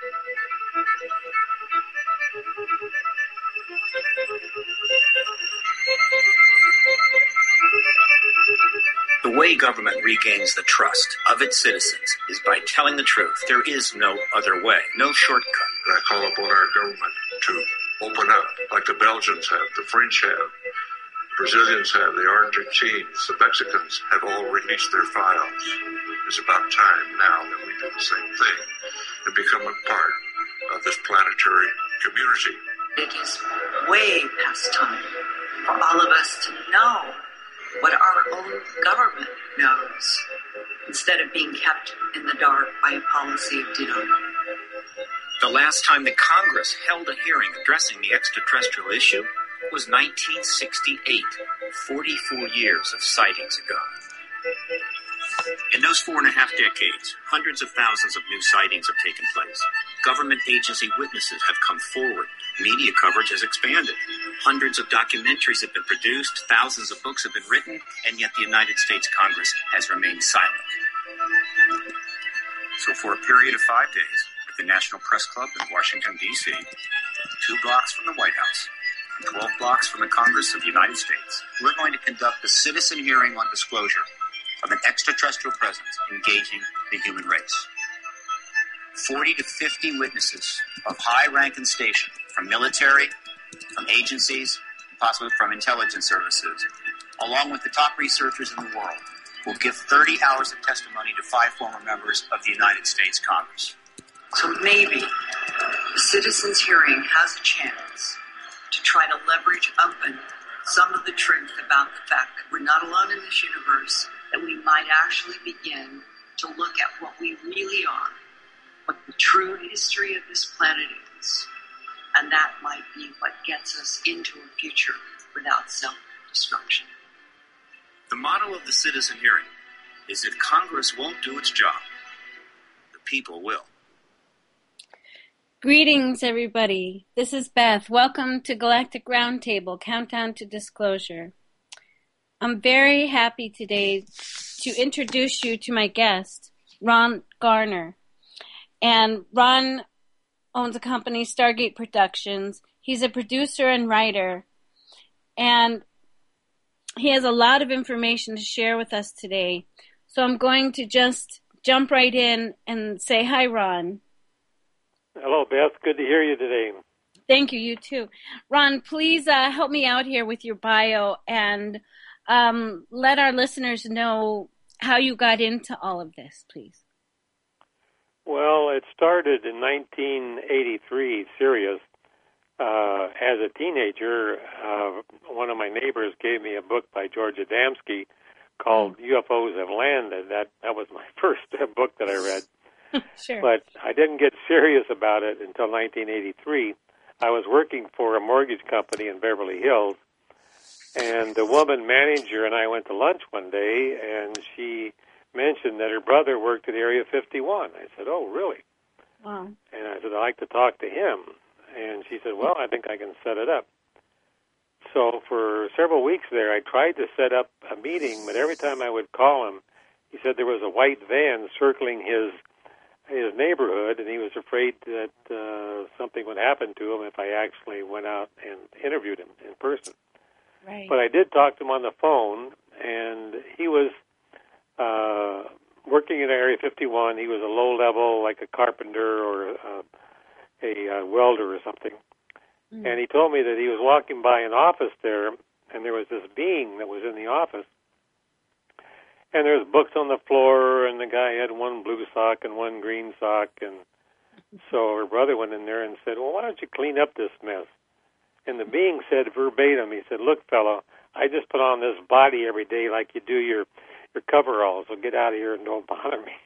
The way government regains the trust of its citizens is by telling the truth. There is no other way, no shortcut. I call upon our government to open up like the Belgians have, the French have, the Brazilians have, the Argentines, the Mexicans have all released their files. It's about time now that we do the same thing and become a part of this planetary community. It is way past time for all of us to know what our own government knows, instead of being kept in the dark by a policy of denial. The last time the Congress held a hearing addressing the extraterrestrial issue was 1968, 44 years of sightings ago. In those 4.5 decades, hundreds of thousands of new sightings have taken place. Government agency witnesses have come forward. Media coverage has expanded. Hundreds of documentaries have been produced. Thousands of books have been written. And yet the United States Congress has remained silent. So for a period of 5 days, at the National Press Club in Washington, D.C., 2 blocks from the White House, 12 blocks from the Congress of the United States, we're going to conduct a citizen hearing on disclosure of an extraterrestrial presence engaging the human race. 40 to 50 witnesses of high rank and station, from military, from agencies, possibly from intelligence services, along with the top researchers in the world, will give 30 hours of testimony to 5 former members of the United States Congress. So maybe the citizens' hearing has a chance to try to leverage open some of the truth about the fact that we're not alone in this universe, that we might actually begin to look at what we really are, what the true history of this planet is, and that might be what gets us into a future without self-destruction. The motto of the citizen hearing is if Congress won't do its job, the people will. Greetings, everybody. This is Beth. Welcome to Galactic Roundtable, Countdown to Disclosure. I'm very happy today to introduce you to my guest, Ron Garner. And Ron owns a company, Stargate Productions. He's a producer and writer. And he has a lot of information to share with us today. So I'm going to just jump right in and say hi, Ron. Hello, Beth. Good to hear you today. Thank you. You too. Ron, please help me out here with your bio and let our listeners know how you got into all of this, please. Well, it started in 1983, Sirius. As a teenager, one of my neighbors gave me a book by George Adamski called UFOs Have Landed. That was my first book that I read. Sure. But I didn't get serious about it until 1983. I was working for a mortgage company in Beverly Hills, and the woman manager and I went to lunch one day, and she mentioned that her brother worked at Area 51. I said, "Oh, really?" Wow. And I said, "I'd like to talk to him." And she said, "Well, I think I can set it up." So for several weeks there, I tried to set up a meeting, but every time I would call him, he said there was a white van circling his neighborhood, and he was afraid that something would happen to him if I actually went out and interviewed him in person. Right. But I did talk to him on the phone, and he was working in Area 51. He was a low-level, like a carpenter or a welder or something. Mm. And he told me that he was walking by an office there, and there was this being that was in the office. And there was books on the floor, and the guy had one blue sock and one green sock. And so her brother went in there and said, "Well, why don't you clean up this mess?" And the being said verbatim, he said, "Look, fellow, I just put on this body every day like you do your coveralls, so get out of here and don't bother me."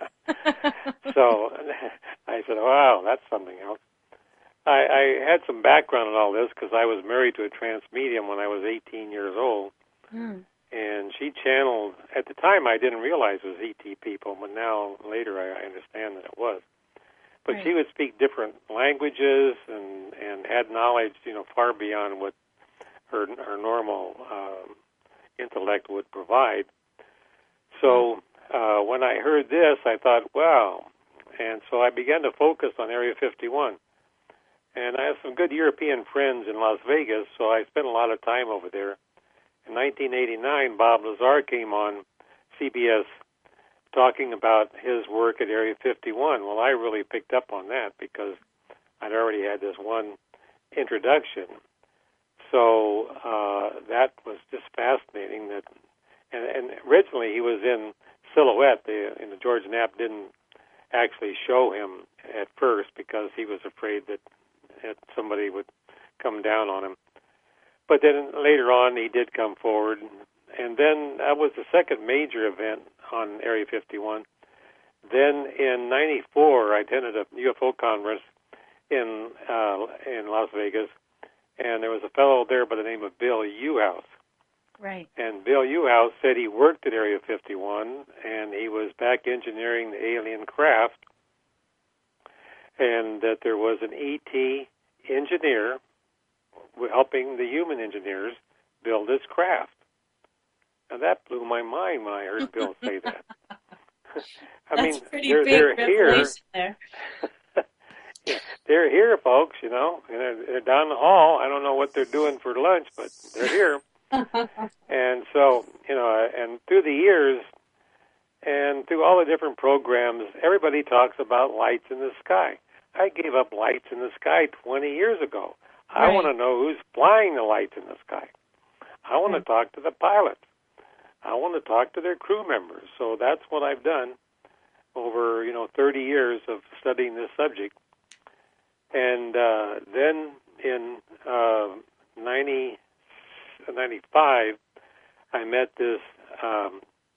So I said, "Wow, that's something else." I had some background in all this because I was married to a trance medium when I was 18 years old. Mm. And she channeled, at the time I didn't realize it was ET people, but now later I understand that it was. But right. She would speak different languages and had knowledge, far beyond what her normal intellect would provide. So when I heard this, I thought, wow. And so I began to focus on Area 51. And I have some good European friends in Las Vegas, so I spent a lot of time over there. In 1989, Bob Lazar came on CBS talking about his work at Area 51. Well, I really picked up on that because I'd already had this one introduction. So that was just fascinating. And originally he was in silhouette. George Knapp didn't actually show him at first because he was afraid that somebody would come down on him. But then later on he did come forward. And then that was the second major event on Area 51. Then in '94, I attended a UFO conference in Las Vegas, and there was a fellow there by the name of Bill Uhouse. Right. And Bill Uhouse said he worked at Area 51, and he was back engineering the alien craft, and that there was an ET engineer helping the human engineers build this craft. Now that blew my mind when I heard Bill say that. That's pretty big revelation there. Yeah, they're here, folks, you know. They're down the hall. I don't know what they're doing for lunch, but they're here. And so, you know, and through the years and through all the different programs, everybody talks about lights in the sky. I gave up lights in the sky 20 years ago. I want to know who's flying the lights in the sky. I want to talk to the pilots. I want to talk to their crew members. So that's what I've done over, 30 years of studying this subject. And then in 95, I met this. I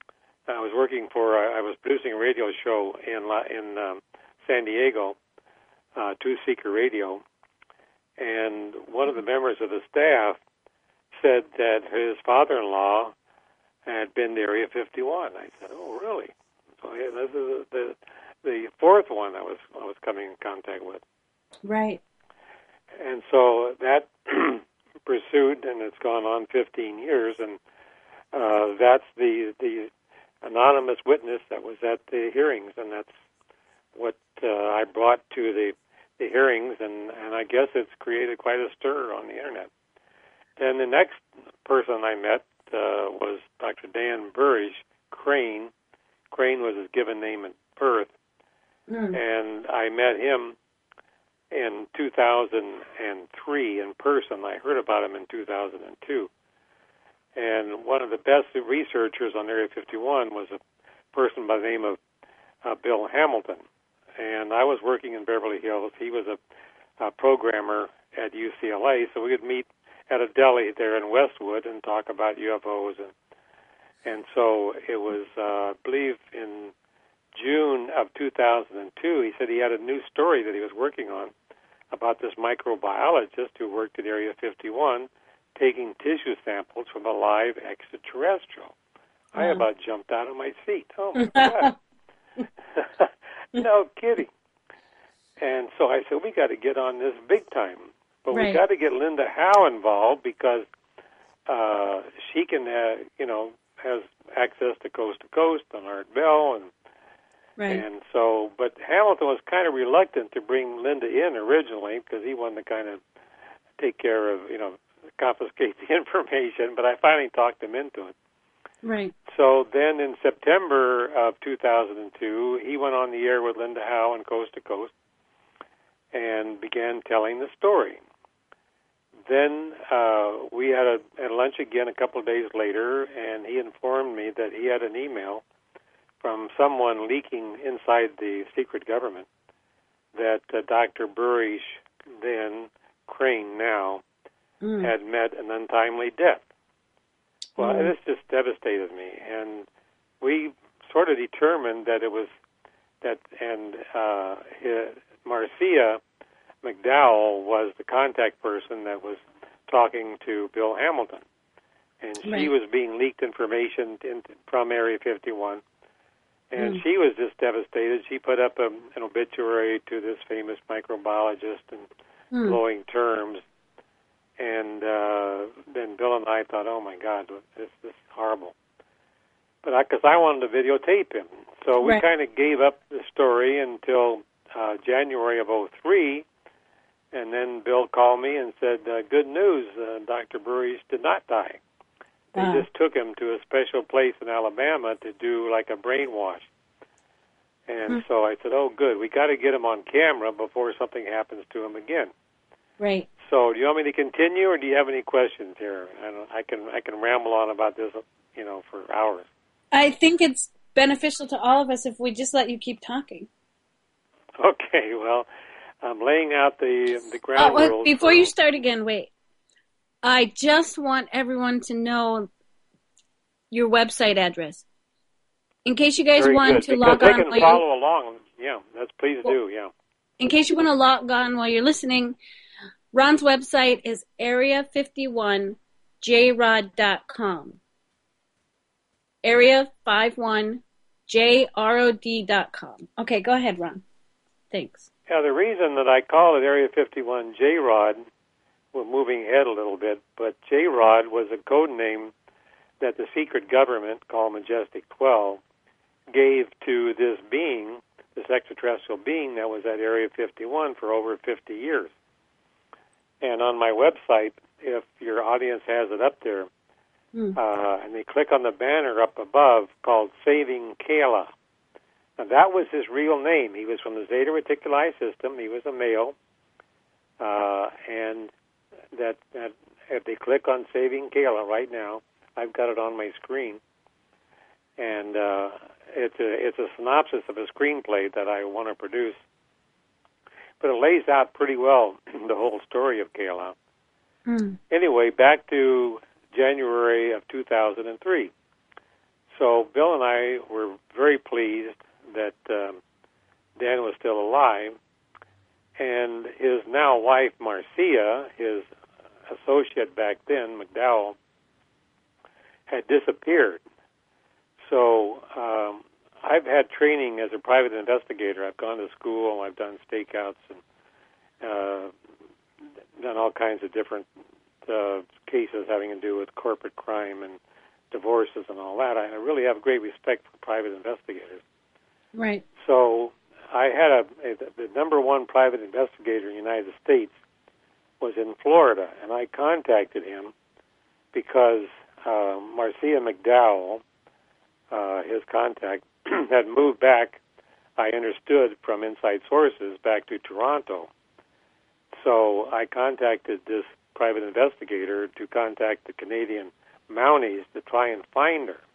was producing a radio show in San Diego, Two Seeker Radio, and one of the members of the staff said that his father-in-law had been to Area 51. I said, "Oh, really?" So yeah, this is the fourth one I was coming in contact with. Right. And so that pursued, and it's gone on 15 years, and that's the anonymous witness that was at the hearings, and that's what I brought to the hearings, and I guess it's created quite a stir on the internet. Then the next person I met was Dr. Dan Burrish, Crane. Crane was his given name at birth, and I met him in 2003 in person. I heard about him in 2002. And one of the best researchers on Area 51 was a person by the name of Bill Hamilton. And I was working in Beverly Hills. He was a programmer at UCLA, so we would meet at a deli there in Westwood and talk about UFOs. And so it was, I believe, in June of 2002, he said he had a new story that he was working on about this microbiologist who worked at Area 51 taking tissue samples from a live extraterrestrial. I about jumped out of my seat. Oh, my God. No kidding. And so I said, we got to get on this big time. But we got to get Linda Howe involved because she can, has access to Coast on Art Bell. And so, but Hamilton was kind of reluctant to bring Linda in originally because he wanted to kind of take care of, confiscate the information. But I finally talked him into it. Right. So then in September of 2002, he went on the air with Linda Howe on Coast to Coast and began telling the story. Then we had a lunch again a couple of days later, and he informed me that he had an email from someone leaking inside the secret government that Dr. Burrish, then Crane now, had met an untimely death. Well, this just devastated me, and we sort of determined that it was that, and Marcia McDowell was the contact person that was talking to Bill Hamilton, and she was being leaked information from Area 51, and she was just devastated. She put up an obituary to this famous microbiologist in glowing terms. And then Bill and I thought, oh, my God, this is horrible. but because I wanted to videotape him. So we kind of gave up the story until January of '03, and then Bill called me and said, good news, Dr. Burrish did not die. They just took him to a special place in Alabama to do like a brainwash. And so I said, oh, good, we got to get him on camera before something happens to him again. Right. So do you want me to continue, or do you have any questions here? I can ramble on about this, for hours. I think it's beneficial to all of us if we just let you keep talking. Okay, well, I'm laying out the ground rules. Before you start again, wait. I just want everyone to know your website address. In case you guys want to log on. They can follow along. Yeah, please do, yeah. In case you want to log on while you're listening, Ron's website is area51jrod.com. area51jrod.com. Okay, go ahead, Ron. Thanks. Yeah, the reason that I call it Area 51 J-Rod, we're moving ahead a little bit, but J-Rod was a code name that the secret government, called Majestic 12, gave to this being, this extraterrestrial being that was at Area 51 for over 50 years. And on my website, if your audience has it up there, and they click on the banner up above called Saving Kayla. Now, that was his real name. He was from the Zeta Reticuli system. He was a male. And that if they click on Saving Kayla right now, I've got it on my screen. And it's a synopsis of a screenplay that I want to produce. But it lays out pretty well the whole story of Kayla. Anyway, back to January of 2003. So Bill and I were very pleased that Dan was still alive, and his now wife, Marcia, his associate back then, McDowell, had disappeared. So I've had training as a private investigator. I've gone to school, I've done stakeouts, and done all kinds of different cases having to do with corporate crime and divorces and all that. I really have great respect for private investigators. Right. So I had the number one private investigator in the United States was in Florida, and I contacted him because Marcia McDowell, his contact, had moved back, I understood from inside sources, back to Toronto. So I contacted this private investigator to contact the Canadian Mounties to try and find her.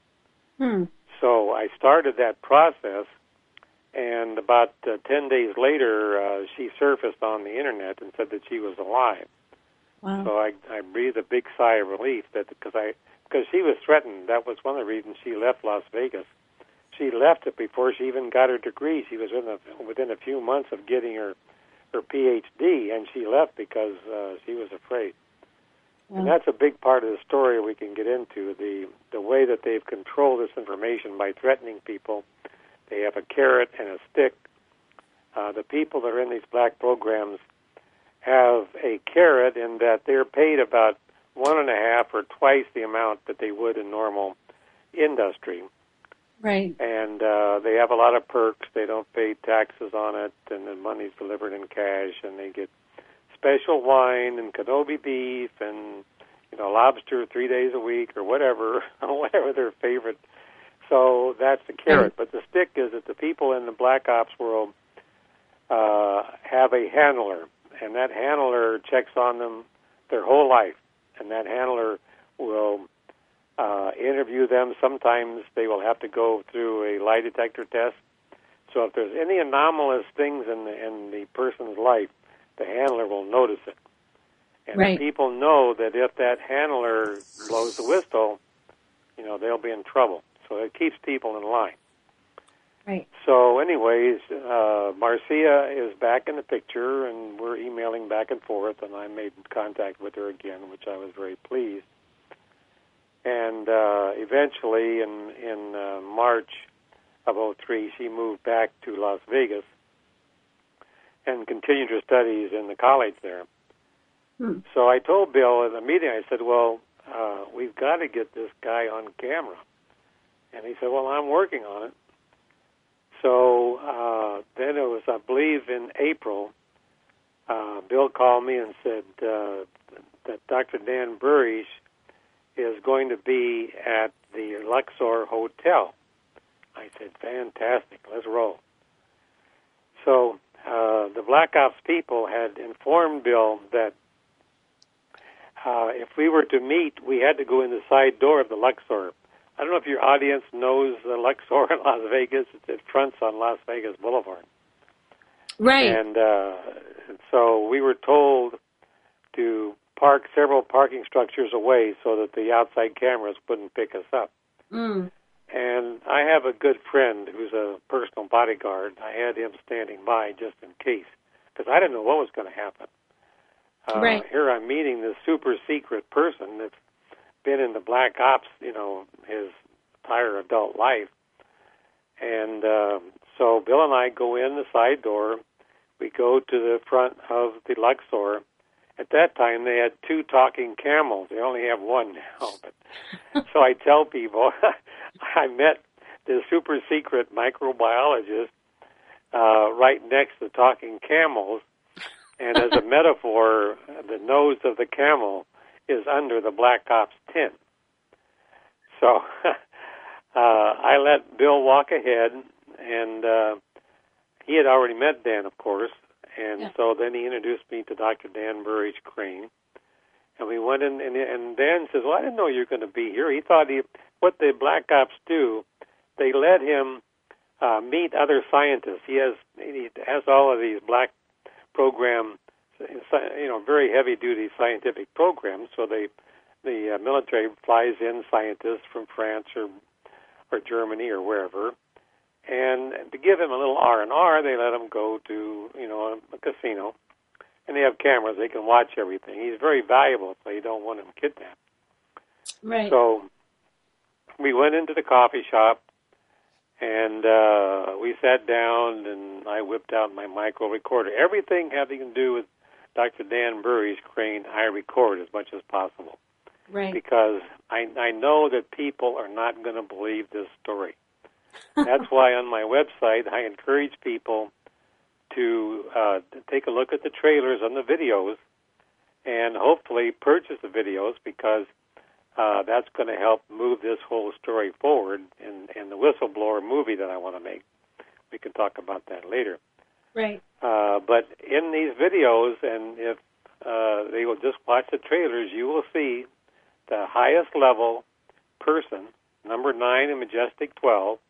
So I started that process, and about 10 days later, she surfaced on the internet and said that she was alive. Wow. So I breathed a big sigh of relief because she was threatened. That was one of the reasons she left Las Vegas. She left it before she even got her degree. She was within a few months of getting her PhD, and she left because she was afraid. And that's a big part of the story we can get into, the way that they've controlled this information by threatening people. They have a carrot and a stick. The people that are in these black programs have a carrot in that they're paid about 1.5 or twice the amount that they would in normal industry. Right. And they have a lot of perks. They don't pay taxes on it, and the money's delivered in cash, and they get special wine and Kenobi beef and lobster 3 days a week or whatever their favorite. So that's the carrot. But the stick is that the people in the black ops world have a handler, and that handler checks on them their whole life, and that handler will interview them. Sometimes they will have to go through a lie detector test. So if there's any anomalous things in the person's life, the handler will notice it. And the people know that if that handler blows the whistle, they'll be in trouble. So it keeps people in line. Right. So anyways, Marcia is back in the picture, and we're emailing back and forth, and I made contact with her again, which I was very pleased. And eventually, in March of '03, she moved back to Las Vegas and continued her studies in the college there. So I told Bill in the meeting, I said, well, we've got to get this guy on camera. And he said, well, I'm working on it. So then it was, I believe, in April, Bill called me and said that Dr. Dan Burrish is going to be at the Luxor Hotel. I said, fantastic, let's roll. So the Black Ops people had informed Bill that if we were to meet, we had to go in the side door of the Luxor. I don't know if your audience knows the Luxor in Las Vegas. It fronts on Las Vegas Boulevard. Right. And so we were told to park several parking structures away so that the outside cameras wouldn't pick us up. Mm. And I have a good friend who's a personal bodyguard. I had him standing by just in case, because I didn't know what was going to happen. Right. Here I'm meeting this super secret person that's been in the Black Ops, his entire adult life. And so Bill and I go in the side door. We go to the front of the Luxor. At that time, they had 2 talking camels. They only have 1 now. But so I tell people, I met this super secret microbiologist right next to the talking camels. And as a metaphor, the nose of the camel is under the Black Ops tent. So I let Bill walk ahead, and he had already met Dan, of course, and so then he introduced me to Dr. Dan Burrish Crane. And we went in, and Dan says, well, I didn't know you were going to be here. He thought what the Black Ops do, they let him meet other scientists. He has all of these black program, very heavy-duty scientific programs. So the military flies in scientists from France or Germany or wherever, and to give him a little R&R, they let him go to a casino, and they have cameras. They can watch everything. He's very valuable, so you don't want him kidnapped. Right. So we went into the coffee shop, and we sat down, and I whipped out my micro recorder. Everything having to do with Dr. Dan Burrish Crane, I record as much as possible. Right. Because I know that people are not going to believe this story. That's why on my website I encourage people to take a look at the trailers and the videos and hopefully purchase the videos, because that's going to help move this whole story forward in the Whistleblower movie that I want to make. We can talk about that later. Right. But in these videos, and if they will just watch the trailers, you will see the highest level person, number 9 in Majestic 12,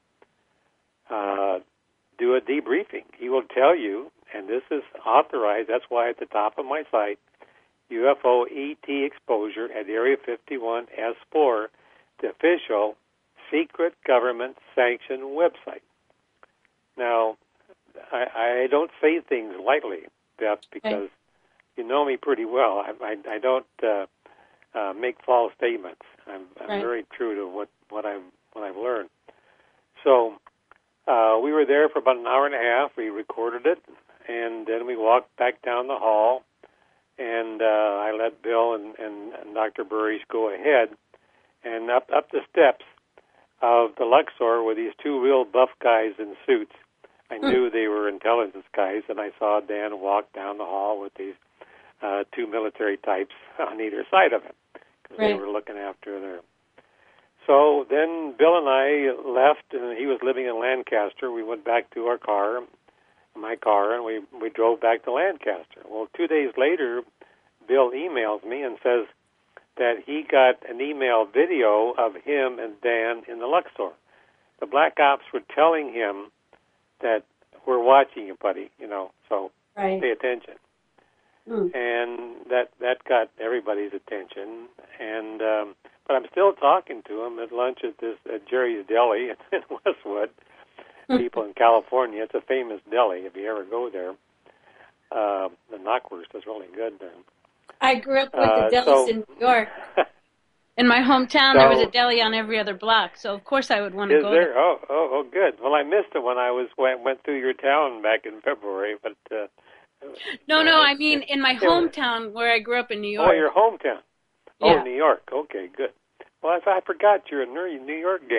do a debriefing. He will tell you, and this is authorized, that's why at the top of my site, UFO ET exposure at Area 51 S4, the official secret government sanctioned website. Now, I don't say things lightly, Beth, because you know me pretty well. I don't make false statements. I'm very true to what I've learned. So we were there for about an hour and a half. We recorded it, and then we walked back down the hall, and I let Bill and Dr. Burrish go ahead, and up the steps of the Luxor were these 2 real buff guys in suits. I knew they were intelligence guys, and I saw Dan walk down the hall with these 2 military types on either side of him, because they were looking after their... So then Bill and I left, and he was living in Lancaster. We went back to my car, and we drove back to Lancaster. Well, 2 days later, Bill emails me and says that he got an email video of him and Dan in the Luxor. The Black Ops were telling him that we're watching you, buddy, so pay attention. And that got everybody's attention. And but I'm still talking to him at lunch at Jerry's Deli in Westwood. People in California, it's a famous deli if you ever go there. The knockwurst is really good there. I grew up with the delis in New York. In my hometown, there was a deli on every other block, so of course I would want to go there. Oh, good. Well, I missed it when I went through your town back in February, but... No, I mean in my hometown where I grew up in New York. Oh, your hometown. Yeah. Oh, New York. Okay, good. Well, I forgot you're a New York gal.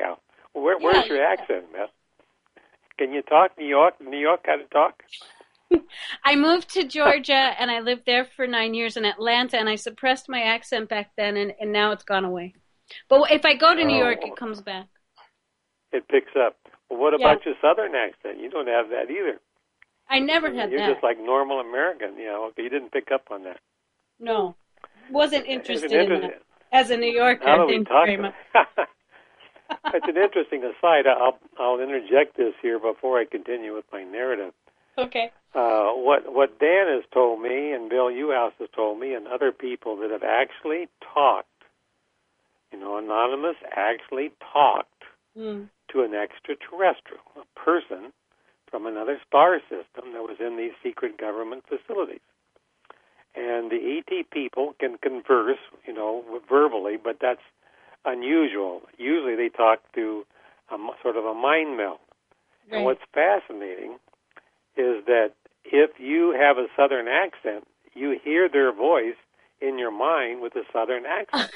Where's your accent, Beth? Can you talk New York kind of talk? I moved to Georgia, and I lived there for 9 years in Atlanta, and I suppressed my accent back then, and now it's gone away. But if I go to New York, it comes back. It picks up. Well, what about your Southern accent? You don't have that either. I never had that. You're just like normal American, but you didn't pick up on that. No. Wasn't interested in that. As a New Yorker, thank you very much. It's an interesting aside. I'll interject this here before I continue with my narrative. Okay. What Dan has told me, and Bill Uhouse has told me, and other people that have actually talked, anonymous, actually talked to an extraterrestrial, a person from another star system that was in these secret government facilities. And the ET people can converse, verbally, but that's unusual. Usually they talk through sort of a mind meld. Right. And what's fascinating is that if you have a Southern accent, you hear their voice in your mind with a Southern accent.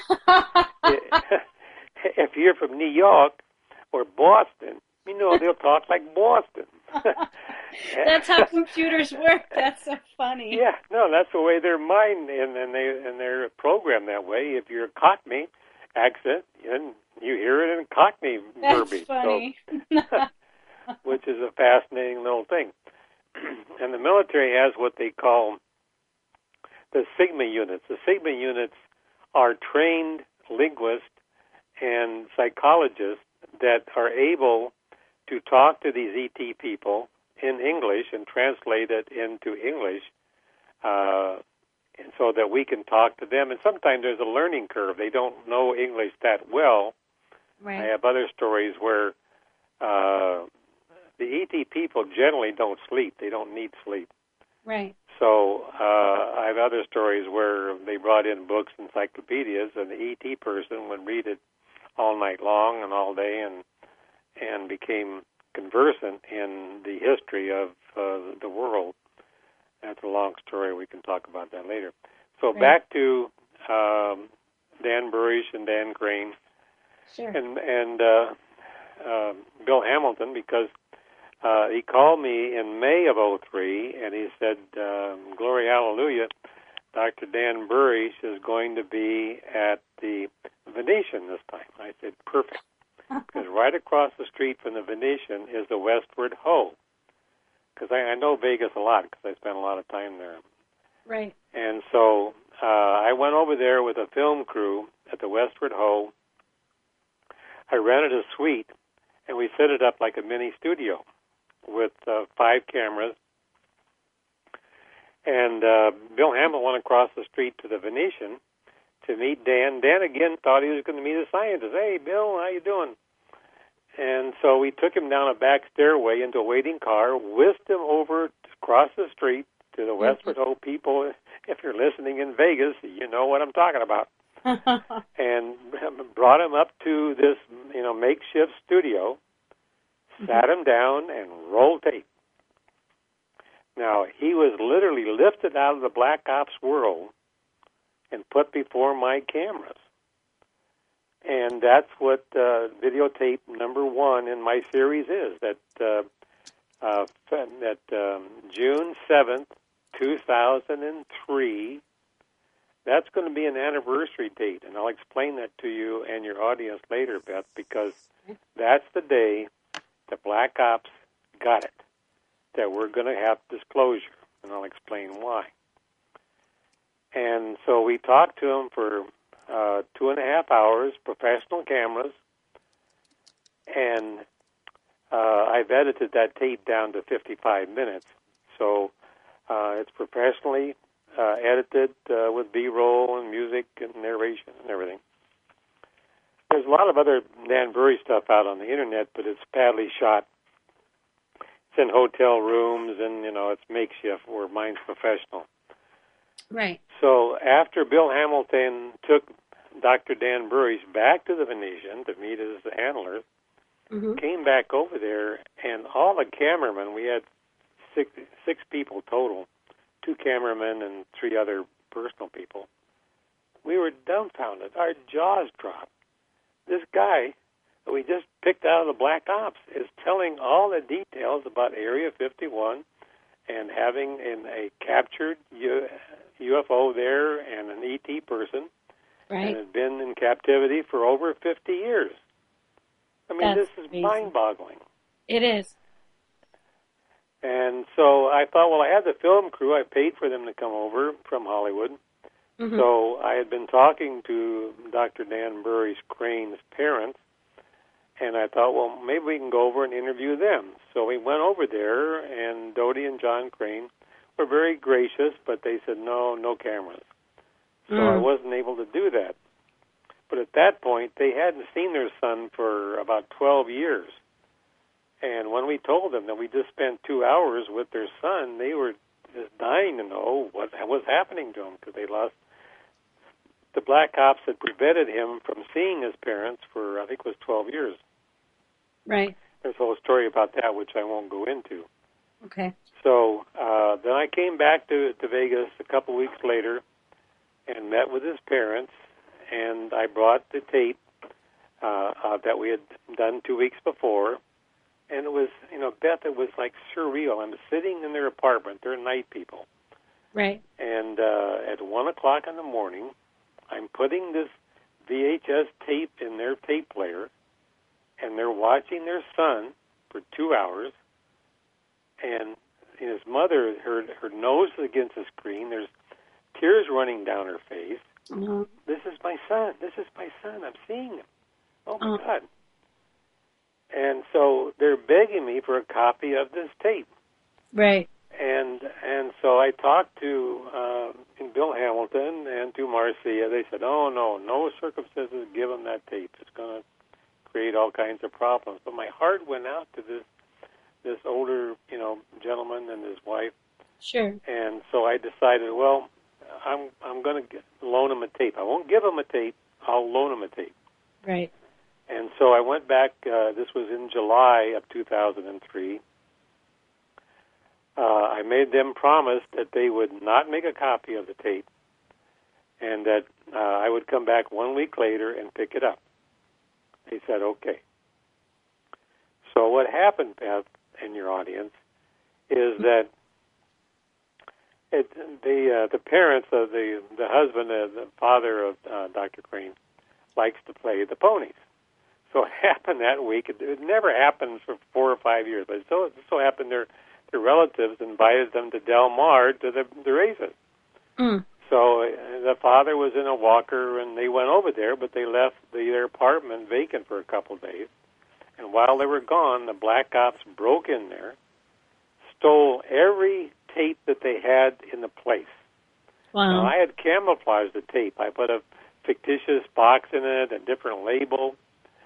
If you're from New York or Boston, they'll talk like Boston. That's how computers work. That's so funny. Yeah, no, that's the way their mind and they're programmed that way. If you're a Cockney accent, and you hear it in Cockney verbiage. That's funny. So, which is a fascinating little thing. And the military has what they call the Sigma units. The Sigma units are trained linguists and psychologists that are able to talk to these ET people in English and translate it into English, and so that we can talk to them. And sometimes there's a learning curve. They don't know English that well. Right. I have other stories where the ET people generally don't sleep. They don't need sleep. Right. So I have other stories where they brought in books, encyclopedias, and the ET person would read it all night long and all day and became conversant in the history of the world. That's a long story. We can talk about that later. So right. Back to Dan Burish and Dan Crane. Sure. And Bill Hamilton, because he called me in May of 2003, and he said, Glory Hallelujah, Dr. Dan Burish is going to be at the Venetian this time. I said, perfect. Because right across the street from the Venetian is the Westward Ho. Because I know Vegas a lot because I spent a lot of time there. Right. And so I went over there with a film crew at the Westward Ho. I rented a suite, and we set it up like a mini studio with 5 cameras. And Bill Hamilton went across the street to the Venetian to meet Dan. Dan, again, thought he was going to meet a scientist. Hey, Bill, how you doing? And so we took him down a back stairway into a waiting car, whisked him over across the street to the Westward Ho. People, if you're listening in Vegas, you know what I'm talking about. And brought him up to this, makeshift studio, sat him down, and rolled tape. Now, he was literally lifted out of the Black Ops world and put before my cameras. And that's what videotape number 1 in my series is, that June 7th, 2003, that's going to be an anniversary date, and I'll explain that to you and your audience later, Beth, because that's the day that Black Ops got it, that we're going to have disclosure, and I'll explain why. And so we talked to him for 2.5 hours, professional cameras, and I've edited that tape down to 55 minutes. So it's professionally edited with B-roll and music and narration and everything. There's a lot of other Dan Burish stuff out on the internet, but it's badly shot. It's in hotel rooms, and, it's makeshift, where mine's professional. Right. So after Bill Hamilton took Dr. Dan Burish back to the Venetian to meet his handlers, came back over there, and all the cameramen, we had six people total, 2 cameramen and 3 other personal people. We were dumbfounded. Our jaws dropped. This guy that we just picked out of the Black Ops is telling all the details about Area 51 and having a captured UFO there and an ET person, Right. and had been in captivity for over 50 years. I mean, That's this is amazing. mind-boggling. It is. And so I thought, well, I had the film crew. I paid for them to come over from Hollywood. Mm-hmm. So I had been talking to Dr. Dan Burris Crane's parents, and I thought, well, maybe we can go over and interview them. So we went over there, and Dodie and John Crane were very gracious, but they said, no cameras. So I wasn't able to do that. But at that point, they hadn't seen their son for about 12 years. And when we told them that we just spent 2 hours with their son, they were just dying to know what was happening to him, because they lost. The Black Ops had prevented him from seeing his parents for, I think it was 12 years. Right. There's a whole story about that, which I won't go into. Okay. So then I came back to Vegas a couple weeks later and met with his parents, and I brought the tape that we had done 2 weeks before. And it was, Beth, it was like surreal. I'm sitting in their apartment. They're night people. Right. And at 1 o'clock in the morning, I'm putting this VHS tape in their tape player, and they're watching their son for 2 hours. And his mother, her nose is against the screen. There's tears running down her face. Mm-hmm. This is my son. This is my son. I'm seeing him. Oh, my God. And so they're begging me for a copy of this tape. Right. And so I talked to Bill Hamilton and to Marcia. They said, oh, no circumstances give him that tape. It's going to create all kinds of problems. But my heart went out to this older, gentleman and his wife. Sure. And so I decided, well, I'm going to loan him a tape. I won't give him a tape. I'll loan him a tape. Right. And so I went back, this was in July of 2003. I made them promise that they would not make a copy of the tape, and that I would come back 1 week later and pick it up. They said, okay. So what happened, Beth, and your audience, is that the parents of the husband, the father of Dr. Crane, likes to play the ponies. So it happened that week. It never happened for 4 or 5 years, but it so happened their relatives invited them to Del Mar to the races. Mm. So the father was in a walker, and they went over there, but they left their apartment vacant for a couple of days. And while they were gone, the Black Ops broke in there, stole every tape that they had in the place. Wow. Now, I had camouflaged the tape. I put a fictitious box in it, a different label.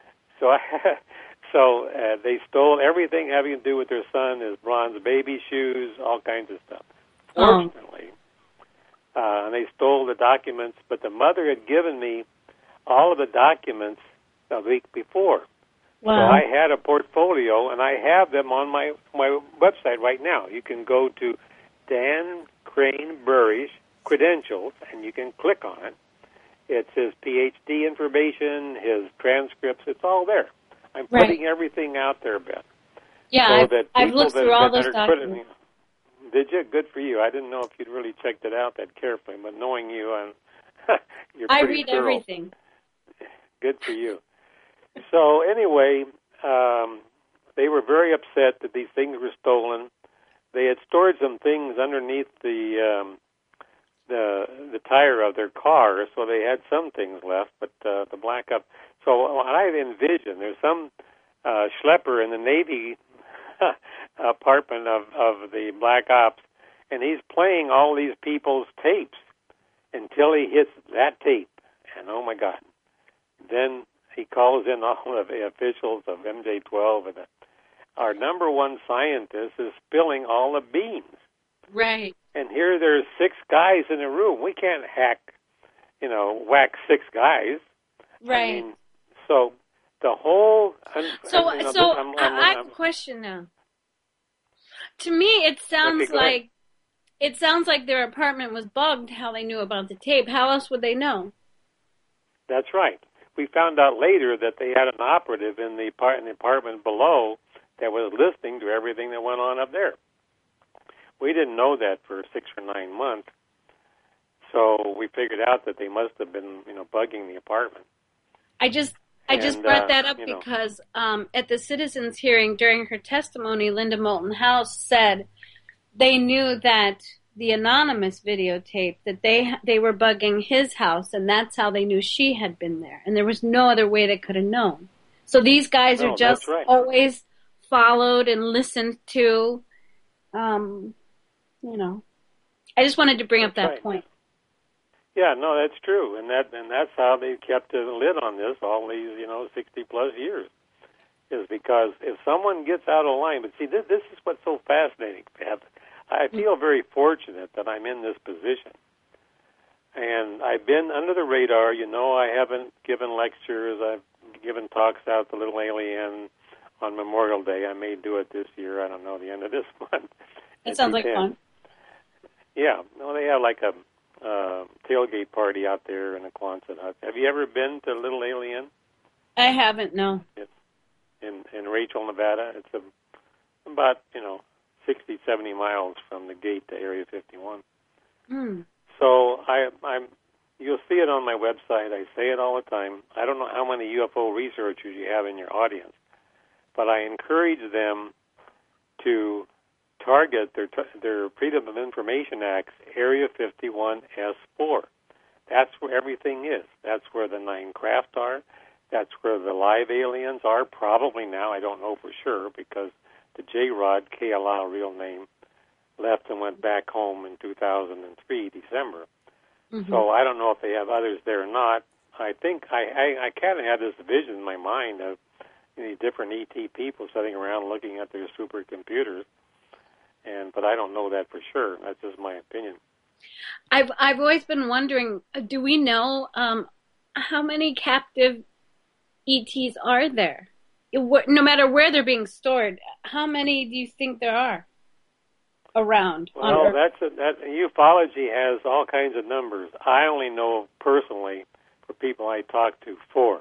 So they stole everything having to do with their son, his bronze baby shoes, all kinds of stuff. Fortunately, and they stole the documents, but the mother had given me all of the documents a week before. Wow. So I had a portfolio, and I have them on my website right now. You can go to Dan Crane Burris Credentials, and you can click on it. It's his PhD information, his transcripts. It's all there. I'm putting everything out there, Beth. Yeah, so I've looked through all those documents. Did you? Good for you. I didn't know if you'd really checked it out that carefully, but knowing you, you're pretty I read thorough. everything. Good for you. So anyway, they were very upset that these things were stolen. They had stored some things underneath the tire of their car, so they had some things left, but the Black Ops. So what I envision, there's some schlepper in the Navy apartment of the Black Ops, and he's playing all these people's tapes until he hits that tape, and oh my God. Then he calls in all of the officials of MJ-12, and our number one scientist is spilling all the beans. Right. And here there's 6 guys in a room. We can't whack 6 guys. Right. I mean, so the whole... I have a question now. To me, it sounds like their apartment was bugged, how they knew about the tape. How else would they know? That's right. we found out later that they had an operative in the apartment below that was listening to everything that went on up there. We didn't know that for 6 or 9 months, so we figured out that they must have been, bugging the apartment. I just brought that up because at the citizens' hearing during her testimony, Linda Moulton House said they knew that the anonymous videotape that they were bugging his house, and that's how they knew she had been there, and there was no other way they could have known. So these guys are just always followed and listened to. I just wanted to bring up that point. Yeah, no, that's true, and that's how they kept a lid on this all these 60 plus years, is because if someone gets out of line. But see, this is what's so fascinating, Pat. I feel very fortunate that I'm in this position, and I've been under the radar. I haven't given lectures. I've given talks out to Little Alien on Memorial Day. I may do it this year. I don't know, the end of this month. It sounds like fun. Yeah, no, they have like a tailgate party out there in the Quonset hut. Have you ever been to Little Alien? I haven't, no. It's in Rachel, Nevada. It's about 60, 70 miles from the gate to Area 51. So you'll see it on my website. I say it all the time. I don't know how many UFO researchers you have in your audience, but I encourage them to target their Freedom of Information Act's Area 51 S4. That's where everything is. That's where the 9 craft are. That's where the live aliens are, probably now. I don't know for sure, because the J-Rod, KLA real name, left and went back home in 2003, December. Mm-hmm. So I don't know if they have others there or not. I think I kind of had this vision in my mind of different ET people sitting around looking at their supercomputers, but I don't know that for sure. That's just my opinion. I've always been wondering, do we know how many captive ETs are there? No matter where they're being stored, how many do you think there are around? Well, that ufology has all kinds of numbers. I only know personally, for people I talk to, 4.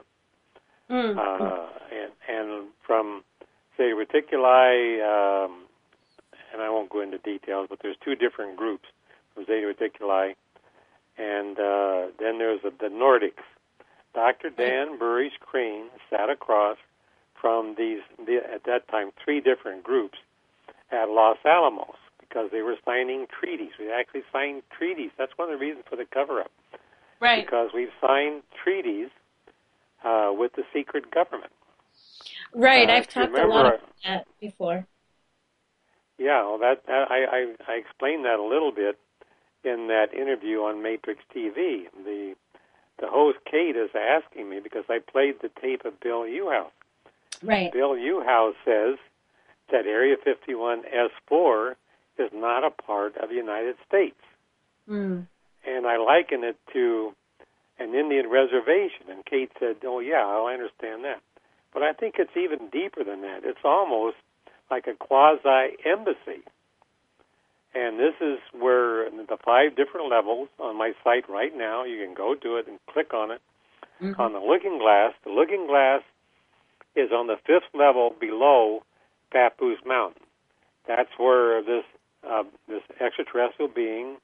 And from, say, Reticuli, and I won't go into details, but there's 2 different groups from Zeta Reticuli, and then there's the Nordics. Dr. Dan Burrish Crane sat across from at that time, 3 different groups at Los Alamos, because they were signing treaties. We actually signed treaties. That's one of the reasons for the cover-up. Right. Because we've signed treaties with the secret government. Right. I've talked a lot about that before. Yeah, well, I explained that a little bit in that interview on Matrix TV. The host, Kate, is asking me because I played the tape of Bill Uhouse. Right. Bill Uhouse says that Area 51 S4 is not a part of the United States. And I liken it to an Indian reservation. And Kate said, oh, yeah, I understand that. But I think it's even deeper than that. It's almost like a quasi-embassy. And this is where the 5 different levels on my site right now, you can go to it and click on it. Mm-hmm. On the Looking Glass, the Looking Glass is on the 5th level below Papoose Mountain. That's where this extraterrestrial being,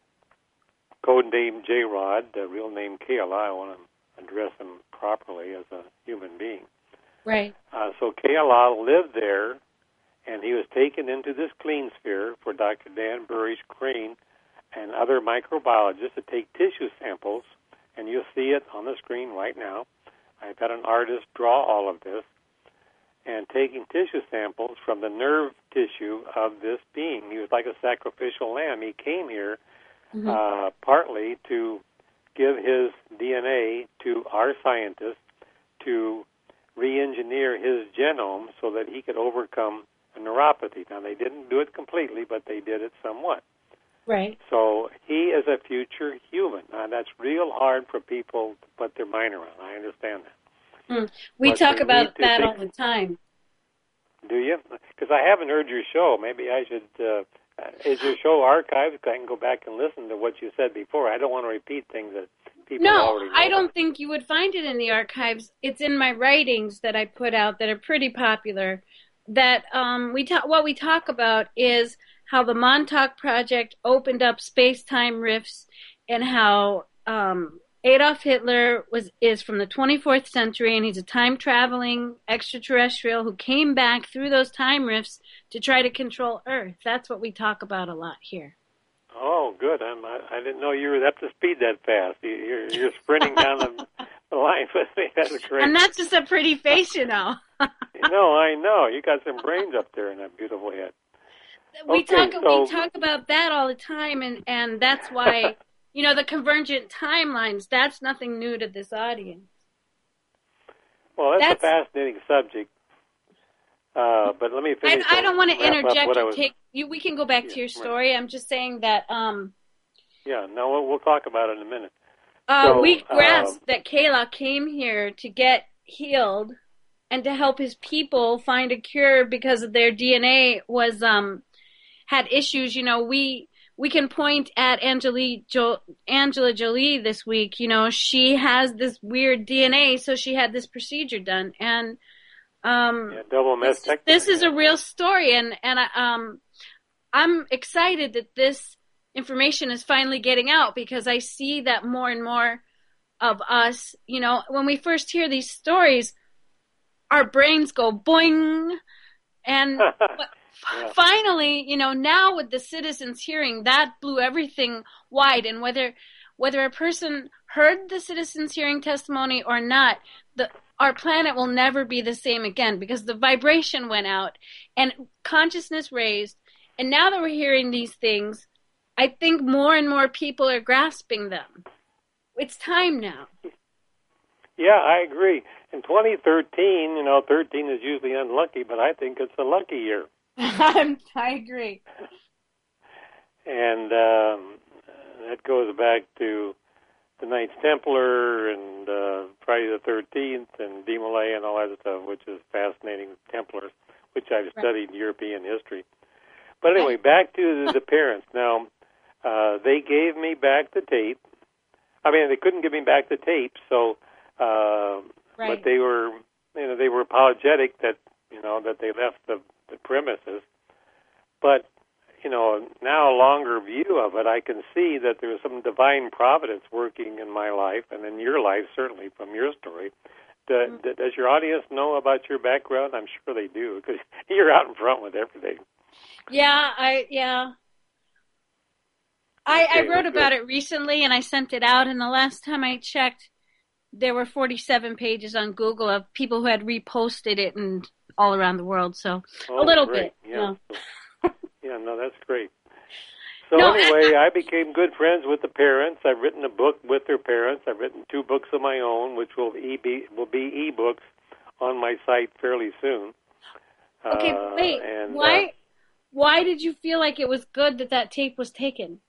code name J-Rod, the real name KLA, I want to address him properly as a human being. Right. So KLA lived there, and he was taken into this clean sphere for Dr. Dan Burrish Crane and other microbiologists to take tissue samples, and you'll see it on the screen right now. I've had an artist draw all of this, and taking tissue samples from the nerve tissue of this being. He was like a sacrificial lamb. He came here partly to give his DNA to our scientists to re-engineer his genome so that he could overcome a neuropathy. Now, they didn't do it completely, but they did it somewhat. Right. So he is a future human. Now, that's real hard for people to put their mind around. I understand that. We talk about that all the time. Do you? Because I haven't heard your show. Maybe I should... is your show archived? I can go back and listen to what you said before. I don't want to repeat things that people No, already know I don't about. think you would find it in the archives. It's in my writings that I put out that are pretty popular. That what we talk about is how the Montauk Project opened up space-time rifts, and how Adolf Hitler is from the 24th century, and he's a time-traveling extraterrestrial who came back through those time rifts to try to control Earth. That's what we talk about a lot here. Oh, good. I didn't know you were up to speed that fast. You're sprinting down the line with me. That's great. And that's just a pretty face, you know. No, I know. You got some brains up there in that beautiful head. We talk about that all the time, and that's why, you know, the convergent timelines, that's nothing new to this audience. Well, that's a fascinating subject. But let me finish. I don't want to interject and take you. We can go back to your story. Right. I'm just saying that. Yeah, no, we'll talk about it in a minute. We grasped that Kayla came here to get healed and to help his people find a cure because of their DNA was had issues. You know, we can point at Angela Jolie this week. You know, she has this weird DNA, so she had this procedure done, and double mastectomy. This is a real story, and I'm excited that this information is finally getting out, because I see that more and more of us, you know, when we first hear these stories, our brains go boing, and finally, you know, now with the citizens hearing, that blew everything wide, and whether a person heard the citizens hearing testimony or not, our planet will never be the same again, because the vibration went out and consciousness raised. And now that we're hearing these things, I think more and more people are grasping them. It's time now. Yeah, I agree. In 2013, you know, 13 is usually unlucky, but I think it's a lucky year. I agree. And that goes back to the Knights Templar and Friday the 13th and Demolay and all that stuff, which is fascinating. Templars, which I've studied European history. But anyway, back to the parents. Now, they gave me back the tape. I mean, they couldn't give me back the tape, so but they were, you know, they were apologetic that, you know, that they left the premises. But you know, now a longer view of it, I can see that there's some divine providence working in my life and in your life, certainly from your story. Does your audience know about your background? I'm sure they do, because you're out in front with everything. Yeah, I wrote about it recently, and I sent it out, and the last time I checked, there were 47 pages on Google of people who had reposted it and all around the world, so a little bit. Yeah. Yeah, no, that's great. So anyway, I became good friends with the parents. I've written a book with their parents. I've written 2 books of my own, which will be e-books on my site fairly soon. Okay, wait. Why did you feel like it was good that tape was taken?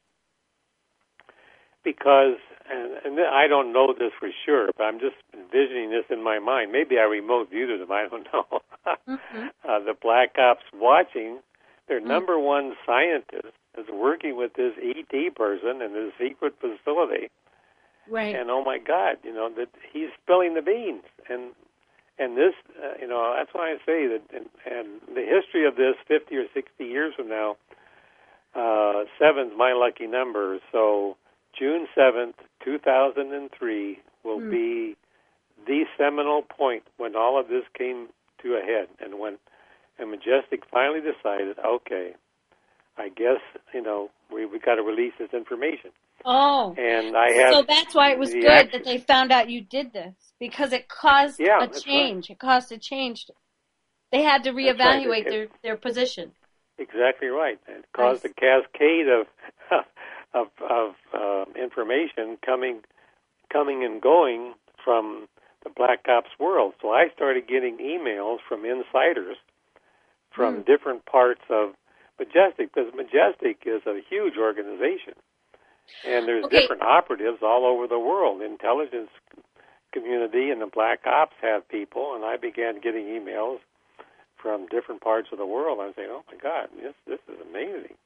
Because, and I don't know this for sure, but I'm just envisioning this in my mind. Maybe I remote viewed them. I don't know. The Black Ops watching. Their number one scientist is working with this ET person in this secret facility. Right. And oh my God, you know, that he's spilling the beans. And this, you know, that's why I say that, and the history of this 50 or 60 years from now, 7's my lucky number. So June 7th, 2003 will be the seminal point when all of this came to a head, and when Majestic finally decided, okay, I guess, you know, we got to release this information. Oh, and so that's why it was good that they found out you did this, because it caused a change. Right. It caused a change. They had to reevaluate their position. Exactly right. It caused a cascade of information coming and going from the Black Ops world. So I started getting emails from insiders from different parts of Majestic, because Majestic is a huge organization. And there's different operatives all over the world. The intelligence community and the Black Ops have people, and I began getting emails from different parts of the world. I was saying, oh, my God, this is amazing.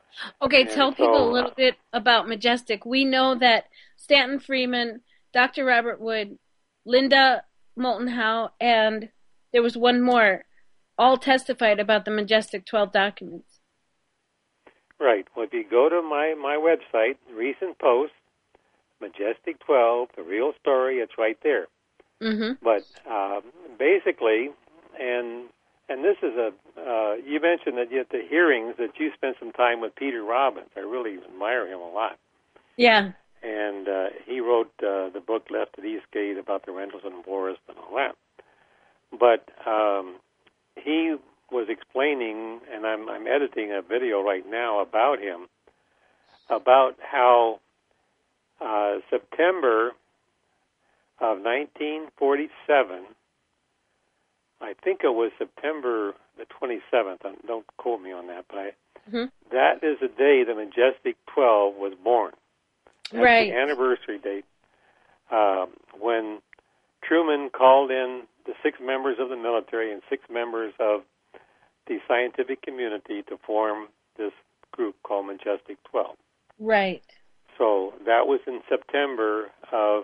Okay, And tell people a little bit about Majestic. We know that Stanton Friedman, Dr. Robert Wood, Linda Moulton Howe, and there was one more, all testified about the Majestic 12 documents. Right. Well, if you go to my website, recent post, Majestic 12, the real story, it's right there. Mm-hmm. But basically, and this is you mentioned that at the hearings that you spent some time with Peter Robbins. I really admire him a lot. Yeah. And he wrote the book Left at Eastgate about the Rendlesham Forest and all that. But he was explaining, and I'm editing a video right now about him, about how September of 1947, I think it was September the 27th, don't quote me on that, but that is the day the Majestic 12 was born. That's right. The anniversary date when Truman called in the 6 members of the military and 6 members of the scientific community to form this group called Majestic 12. Right. So that was in September of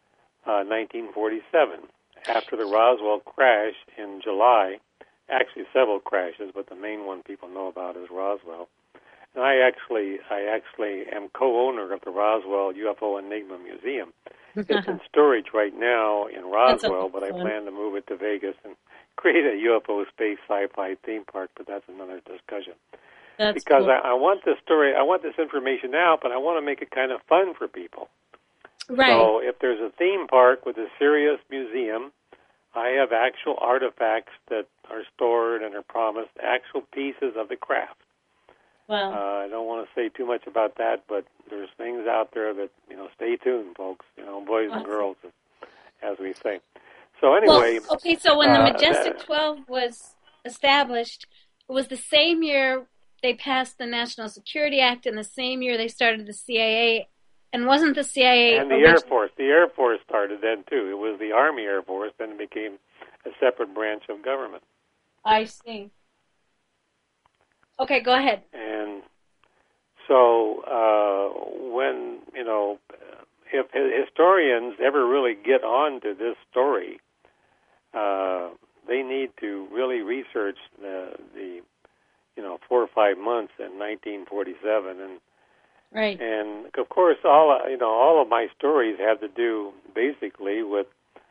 1947. After the Roswell crash in July, actually several crashes, but the main one people know about is Roswell. And I actually am co-owner of the Roswell UFO Enigma Museum. It's in storage right now in Roswell, but I plan to move it to Vegas and create a UFO space sci-fi theme park, but that's another discussion. That's because cool. I want this story, I want this information out, but I want to make it kind of fun for people. Right. So if there's a theme park with a serious museum, I have actual artifacts that are stored and are promised, actual pieces of the craft. Wow. I don't want to say too much about that, but there's things out there that, stay tuned, folks, boys and girls, as we say. So anyway. Well, okay, so when the Majestic 12 was established, it was the same year they passed the National Security Act, and the same year they started the CIA. And wasn't the CIA... And the Air Force. The Air Force started then, too. It was the Army Air Force, then it became a separate branch of government. I see. Okay, go ahead. And so when, if historians ever really get onto this story, they need to really research the 4 or 5 months in 1947. And right. And of course, all of my stories have to do basically with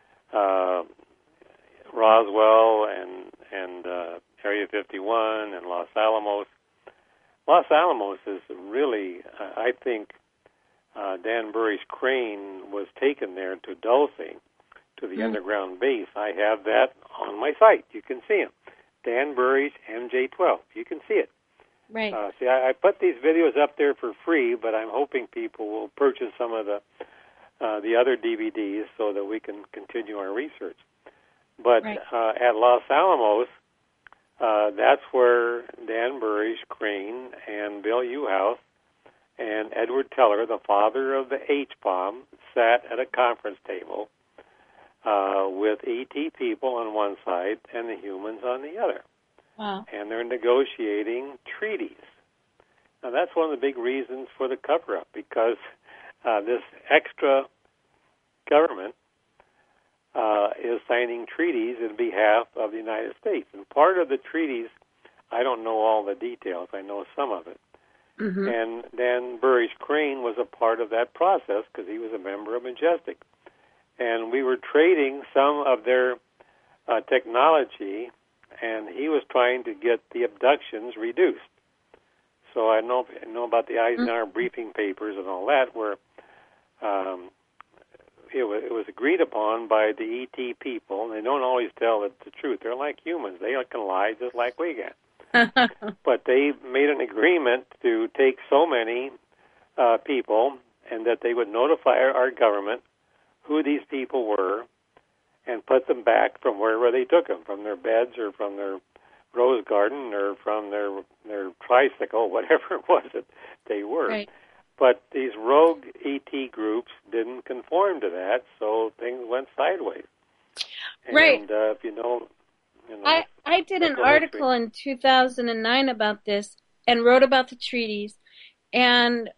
Roswell and Area 51 and Los Alamos. Los Alamos is really, I think, Dan Burry's crane was taken there to Dulce, to the underground base. I have that on my site. You can see him. Dan Burry's MJ-12. You can see it. Right. See, I put these videos up there for free, but I'm hoping people will purchase some of the other DVDs so that we can continue our research. But right. At Los Alamos, that's where Dan Burry's crane and Bill Uhouse and Edward Teller, the father of the H-bomb, sat at a conference table with ET people on one side and the humans on the other. Wow. And they're negotiating treaties. Now, that's one of the big reasons for the cover-up, because this extra government is signing treaties in behalf of the United States. And part of the treaties, I don't know all the details. I know some of it. Mm-hmm. And Dan Burry's crane was a part of that process because he was a member of Majestic. And we were trading some of their technology, and he was trying to get the abductions reduced. So I know about the Eisenhower briefing papers and all that, where it was agreed upon by the ET people, and they don't always tell the truth. They're like humans. They can lie just like we can. But they made an agreement to take so many people, and that they would notify our government who these people were and put them back from wherever they took them, from their beds or from their rose garden or from their tricycle, whatever it was that they were. Right. But these rogue ET groups didn't conform to that, so things went sideways. Right. And if you know I did an article in 2009 about this, and wrote about the treaties. And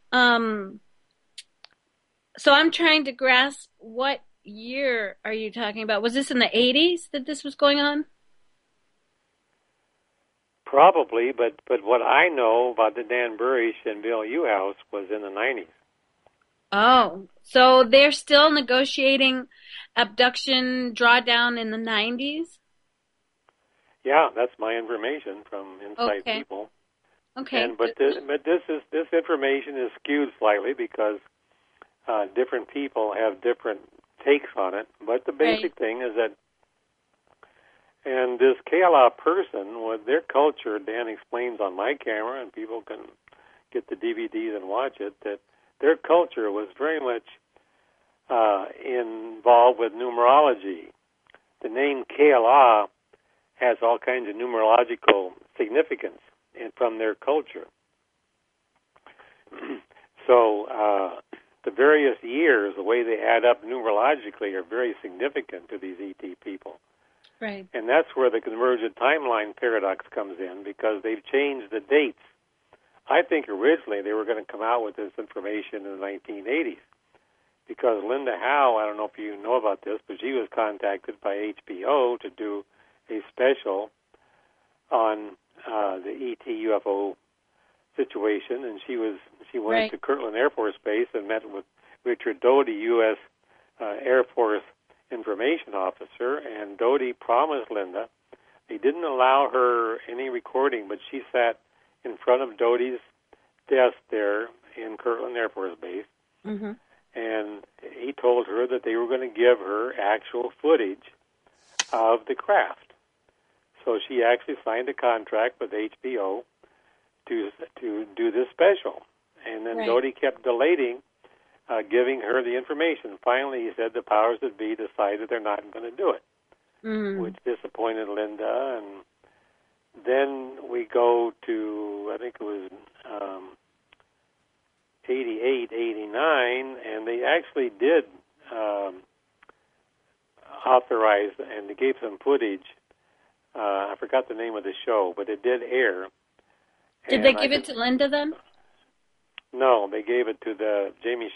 so I'm trying to grasp, what year are you talking about? Was this in the 80s that this was going on? Probably, but what I know about the Dan Burish and Bill Uhouse was in the 90s. Oh, so they're still negotiating abduction drawdown in the 90s? Yeah, that's my information from Inside People. Okay. But this information is skewed slightly because different people have different takes on it. But the basic thing is that, and this Kayala person, with their culture, Dan explains on my camera, and people can get the DVDs and watch it, that their culture was very much involved with numerology. The name Kayala has all kinds of numerological significance from their culture. So the various years, the way they add up numerologically, are very significant to these ET people. Right. And that's where the convergent timeline paradox comes in, because they've changed the dates. I think originally they were going to come out with this information in the 1980s, because Linda Howe, I don't know if you know about this, but she was contacted by HBO to do a special on the ET UFO situation, and she went to Kirtland Air Force Base and met with Richard Doty, U.S. Air Force Information Officer, and Doty promised Linda. They didn't allow her any recording, but she sat in front of Doty's desk there in Kirtland Air Force Base, and he told her that they were going to give her actual footage of the craft. So she actually signed a contract with HBO to do this special. And then Doty kept delaying giving her the information. Finally, he said the powers that be decided they're not going to do it, which disappointed Linda. And then we go to, I think it was 88, 89, and they actually did authorize, and they gave some footage. I forgot the name of the show, but it did air. Did they give it to Linda then? No, they gave it to the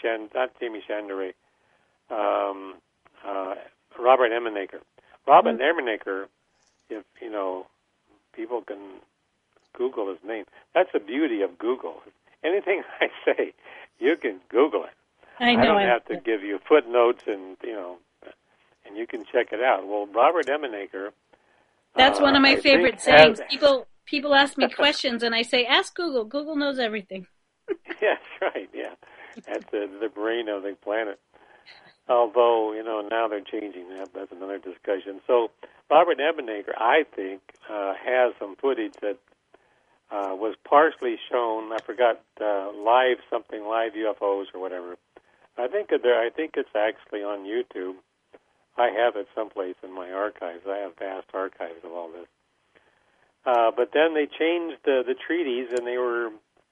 Robert Emenaker. Robert Emenaker, if you know, people can Google his name. That's the beauty of Google. Anything I say, you can Google it. I don't have to give you footnotes and and you can check it out. Well, Robert Emenaker. That's one of my favorite sayings. People ask me questions, and I say, "Ask Google. Google knows everything." Yeah, that's right. Yeah, that's the brain of the planet. Although now they're changing that. That's another discussion. So Robert Emenaker, I think, has some footage that was partially shown. I forgot live UFOs or whatever. I think it's actually on YouTube. I have it someplace in my archives. I have vast archives of all this. But then they changed the treaties, and they were,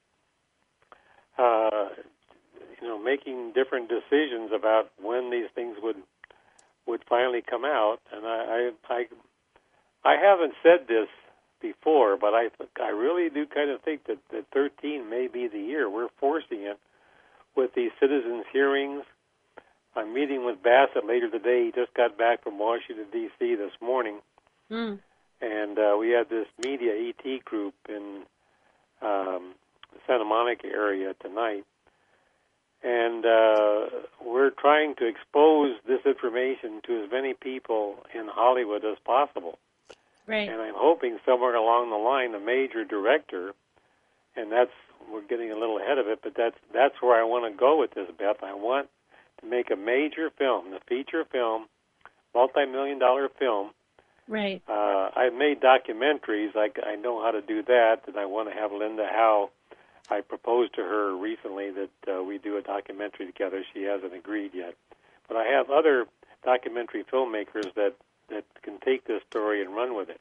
making different decisions about when these things would finally come out. And I haven't said this before, but I really do kind of think that 13 may be the year. We're forcing it with these citizens' hearings. I'm meeting with Bassett later today. He just got back from Washington, D.C. this morning. And we had this media ET group in Santa Monica area tonight. And we're trying to expose this information to as many people in Hollywood as possible. Right. And I'm hoping somewhere along the line, a major director, and we're getting a little ahead of it, but that's where I want to go with this, Beth. I want to make a major film, a feature film, multi-million-dollar film. Right. I've made documentaries. I know how to do that, and I want to have Linda Howe. I proposed to her recently that we do a documentary together. She hasn't agreed yet. But I have other documentary filmmakers that can take this story and run with it.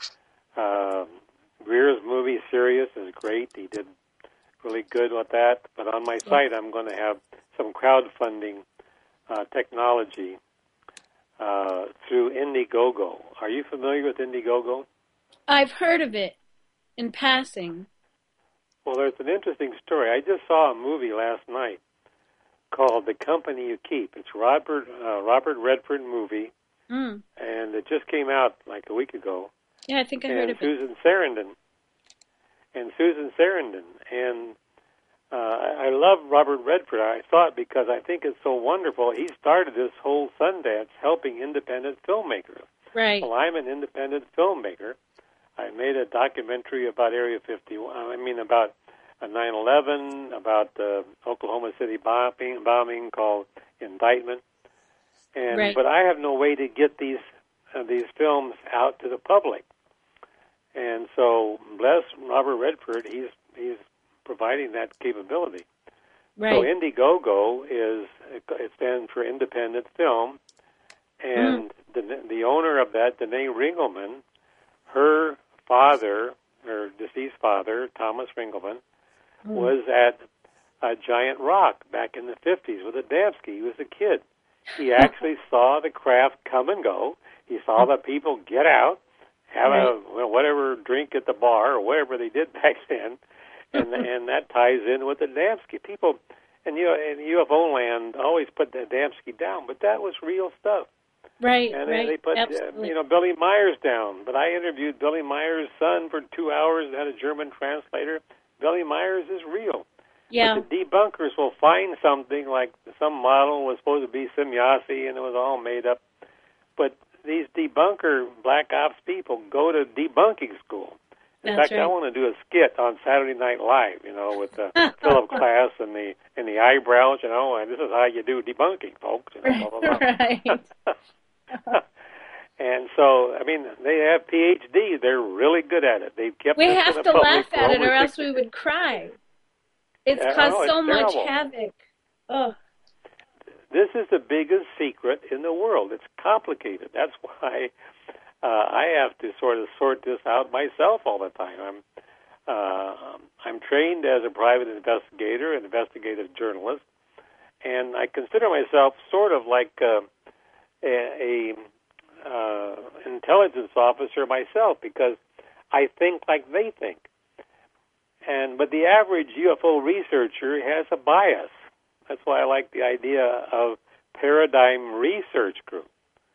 Greer's movie, Sirius, is great. He did really good with that. But on my site, I'm going to have some crowdfunding technology through Indiegogo. Are you familiar with Indiegogo? I've heard of it in passing. Well, there's an interesting story. I just saw a movie last night called The Company You Keep. It's Robert Redford movie, and it just came out like a week ago. Yeah, I think I heard of it. Susan Sarandon. And I love Robert Redford. I saw it because I think it's so wonderful. He started this whole Sundance helping independent filmmakers. Right. Well, I'm an independent filmmaker. I made a documentary about Area 51. About 9/11, about the Oklahoma City bombing called Indictment. But I have no way to get these films out to the public. And so, bless Robert Redford, he's providing that capability. Right. So Indiegogo it stands for Independent Film, and the owner of that, Danae Ringelman, her deceased father, Thomas Ringelman, was at a Giant Rock back in the 50s with Adamski. He was a kid. He actually saw the craft come and go. He saw the people get out, have whatever drink at the bar or whatever they did back then, and that ties in with Adamski. People, and UFO land always put Adamski down, but that was real stuff. Right, and they put Billy Myers down. But I interviewed Billy Myers' son for 2 hours and had a German translator. Billy Myers is real. Yeah. But the debunkers will find something like some model was supposed to be Semjase and it was all made up. But these debunker black ops people go to debunking school. In fact, I want to do a skit on Saturday Night Live, with Philip Glass and the eyebrows, and this is how you do debunking, folks. Blah, blah, blah. Right. And so, they have PhD. They're really good at it. They've kept. We have to laugh at it, or else 60. we would cry. It's caused so much havoc. Oh. This is the biggest secret in the world. It's complicated. That's why I have to sort of sort this out myself all the time. I'm trained as a private investigator, an investigative journalist, and I consider myself sort of like a intelligence officer myself because I think like they think. But the average UFO researcher has a bias. That's why I like the idea of paradigm research group.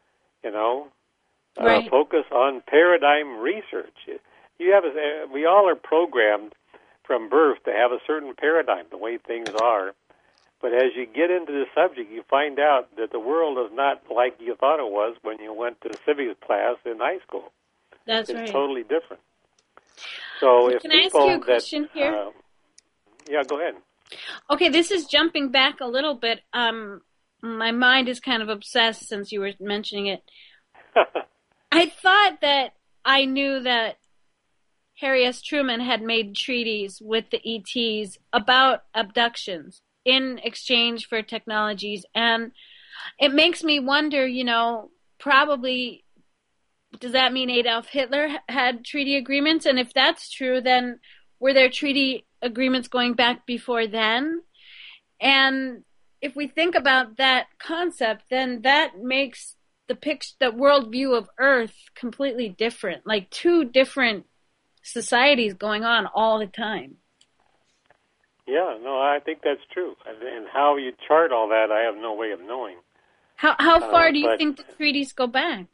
Focus on paradigm research. We all are programmed from birth to have a certain paradigm, the way things are. But as you get into the subject, you find out that the world is not like you thought it was when you went to civics class in high school. That's right. It's totally different. So Can I ask you a question here? Yeah, go ahead. Okay, this is jumping back a little bit. My mind is kind of obsessed since you were mentioning it. I thought that I knew that Harry S. Truman had made treaties with the ETs about abductions in exchange for technologies. And it makes me wonder, probably, does that mean Adolf Hitler had treaty agreements? And if that's true, then were there treaty agreements going back before then? And if we think about that concept, then that makes the worldview of Earth completely different, like two different societies going on all the time. Yeah, no, I think that's true. And how you chart all that, I have no way of knowing. How far do you think the treaties go back?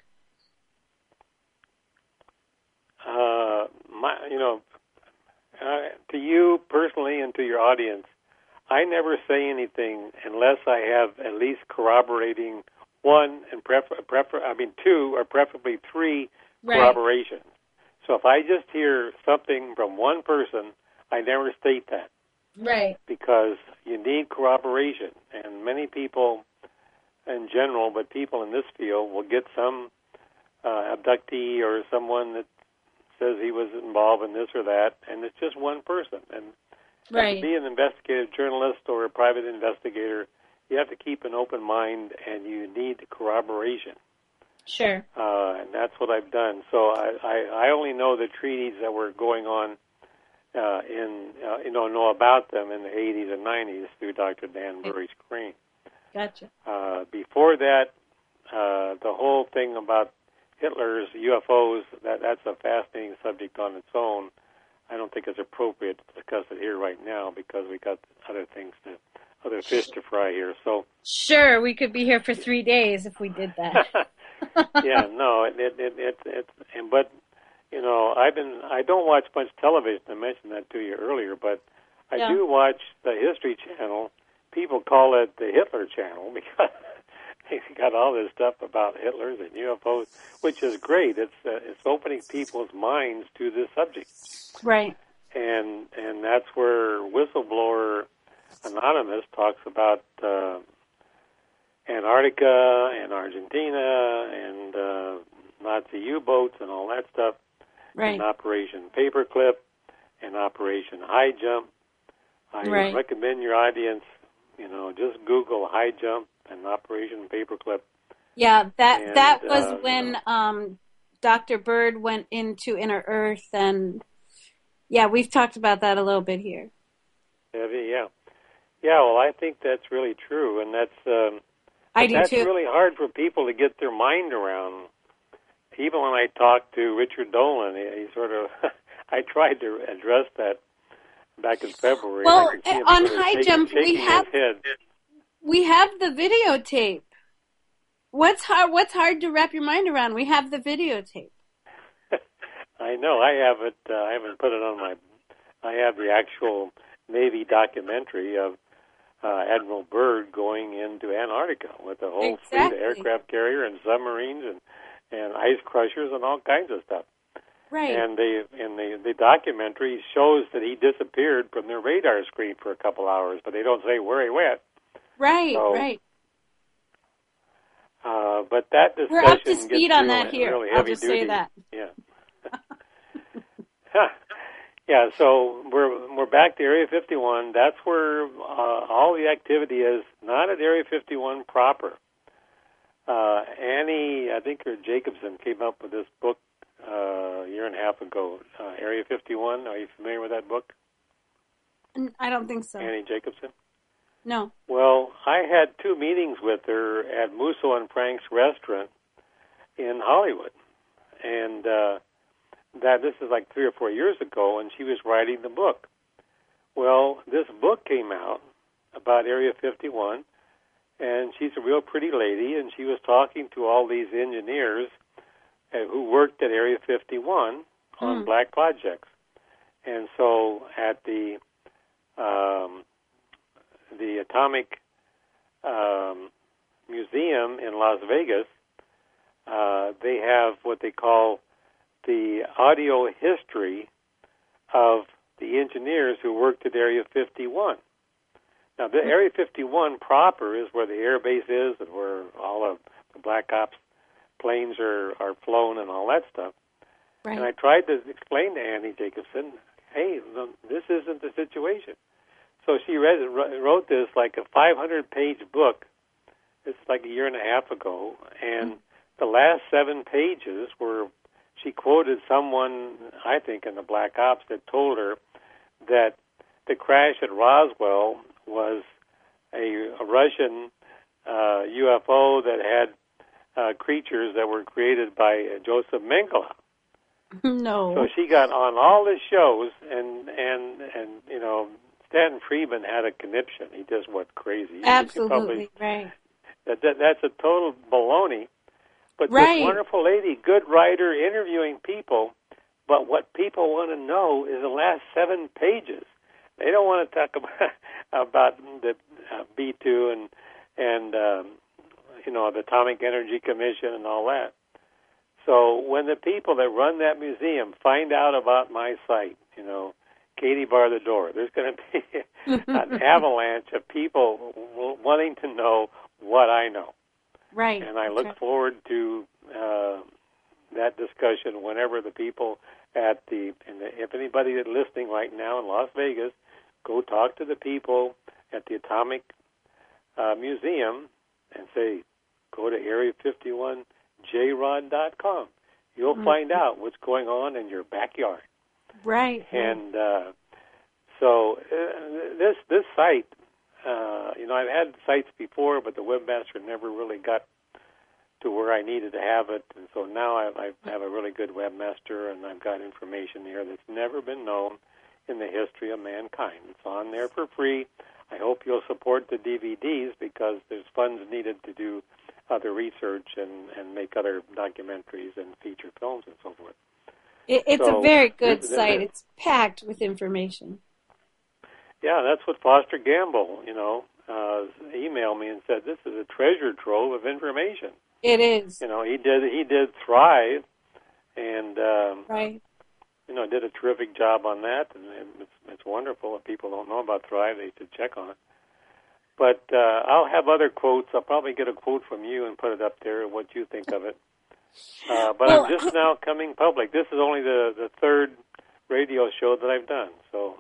To you personally and to your audience, I never say anything unless I have at least corroborating one and two or preferably three corroborations. So if I just hear something from one person, I never state that. Right. Because you need corroboration, and many people in general, but people in this field will get some abductee or someone that says he was involved in this or that, and it's just one person. And to be an investigative journalist or a private investigator, you have to keep an open mind, and you need corroboration. Sure. And that's what I've done. So I only know the treaties that were going on know about them in the 80s and 90s through Dr. Dan Burry-Screen. Gotcha. Before that, the whole thing about Hitler's UFOs, that's a fascinating subject on its own. I don't think it's appropriate to discuss it here right now because we got other fish to fry here. So sure, we could be here for 3 days if we did that. yeah, no, but you know, I don't watch much television. I mentioned that to you earlier, but I do watch the History Channel. People call it the Hitler Channel because they got all this stuff about Hitlers and UFOs, which is great. It's opening people's minds to this subject. Right. And that's where Whistleblower Anonymous talks about Antarctica and Argentina and Nazi U-boats and all that stuff. Right. And Operation Paperclip and Operation High Jump. I recommend your audience, you know, just Google High Jump and Operation Paperclip. Yeah, that was when Dr. Bird went into Inner Earth, and yeah, we've talked about that a little bit here. Yeah. Well, I think that's really true, and that's I do that's too. really hard for people to get their mind around. Even when I talked to Richard Dolan, he sort of I tried to address that back in February. Well, I could see him on sort of High Jump, we have the videotape. What's hard to wrap your mind around? We have the videotape. I know. I haven't put it on I have the actual Navy documentary of Admiral Byrd going into Antarctica with a whole fleet of aircraft carrier and submarines and ice crushers and all kinds of stuff. Right. And the documentary shows that he disappeared from their radar screen for a couple hours, but they don't say where he went. Right. Right. But that discussion we're up to speed on that here. Really I'll just say that. Yeah. Yeah. So we're back to Area 51. That's where all the activity is. Not at Area 51 proper. Annie, I think her Jacobson came up with this book a year and a half ago. Area 51. Are you familiar with that book? I don't think so. Annie Jacobson. No. Well, I had 2 meetings with her at Musso and Frank's restaurant in Hollywood. And this is like 3 or 4 years ago, and she was writing the book. Well, this book came out about Area 51, and she's a real pretty lady, and she was talking to all these engineers who worked at Area 51 on black projects. And so at the Atomic Museum in Las Vegas, they have what they call the audio history of the engineers who worked at Area 51. Now, the Area 51 proper is where the air base is and where all of the Black Ops planes are flown and all that stuff. Right. And I tried to explain to Annie Jacobson, hey, this isn't the situation. So she wrote this like a 500-page book. It's like a year and a half ago. And the last 7 pages were, she quoted someone, I think, in the Black Ops that told her that the crash at Roswell was a Russian UFO that had creatures that were created by Joseph Mengele. No. So she got on all the shows, and you know, Stanton Friedman had a conniption. He just went crazy. Absolutely, right. That's a total baloney. But this wonderful lady, good writer, interviewing people, but what people want to know is the last 7 pages. They don't want to talk about the B2 and you know, the Atomic Energy Commission and all that. So when the people that run that museum find out about my site, you know, Katie bar the door, there's going to be an avalanche of people wanting to know what I know. Right. And I look forward to that discussion whenever the people if anybody is listening right now in Las Vegas, go talk to the people at the Atomic Museum and say, go to area51jrod.com. You'll find out what's going on in your backyard. Right. And so this site, you know, I've had sites before, but the webmaster never really got to where I needed to have it. And so now I have a really good webmaster, and I've got information here that's never been known in the history of mankind. It's on there for free. I hope you'll support the DVDs because there's funds needed to do other research and make other documentaries and feature films and so forth. It's a very good site. It's packed with information. Yeah, that's what Foster Gamble, emailed me and said, this is a treasure trove of information. It is. He did Thrive, and right. Did a terrific job on that, and it's wonderful. If people don't know about Thrive, they should check on it. But I'll have other quotes. I'll probably get a quote from you and put it up there, what you think of it. But I'm just now coming public. This is only the third radio show that I've done. So,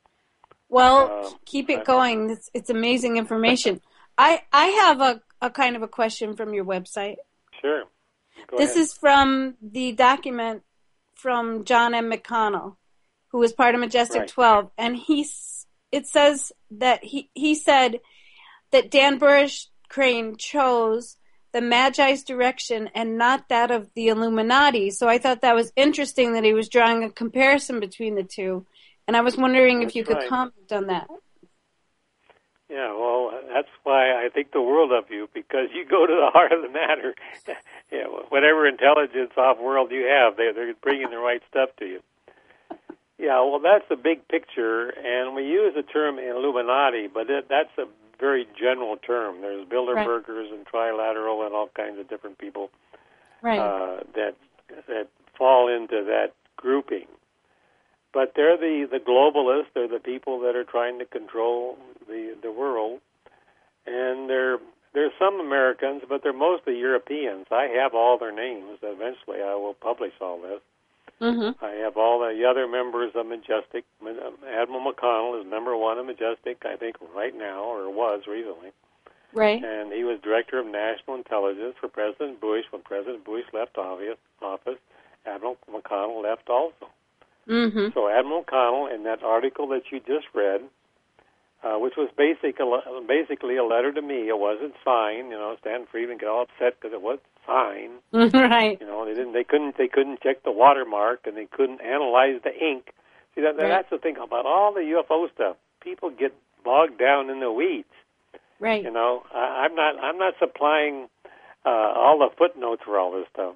keep it going. It's amazing information. I have a kind of a question from your website. Sure. This is from the document from John M. McConnell, who was part of Majestic 12, and it says that he said that Dan Burris-Crane chose the Magi's direction and not that of the Illuminati. So I thought that was interesting that he was drawing a comparison between the two, and I was wondering if you could comment on that. Yeah, well, that's why I think the world of you, because you go to the heart of the matter. Whatever intelligence off-world you have, they're bringing the right stuff to you. Yeah, well, that's the big picture, and we use the term Illuminati, but that's a very general term. There's Bilderbergers and Trilateral and all kinds of different people that fall into that grouping. But they're the globalists. They're the people that are trying to control the world, and there's some Americans, but they're mostly Europeans. I have all their names. Eventually, I will publish all this. Mm-hmm. I have all the other members of Majestic. Admiral McConnell is number one of Majestic, I think, right now, or was recently. Right. And he was Director of National Intelligence for President Bush. When President Bush left office, Admiral McConnell left also. Mm-hmm. So Admiral McConnell, in that article that you just read, which was basically a letter to me. It wasn't signed. Stan Friedman got all upset because it wasn't signed. Right. They couldn't check the watermark, and they couldn't analyze the ink. See, that's the thing about all the UFO stuff. People get bogged down in the weeds. Right. I'm not supplying all the footnotes for all this stuff.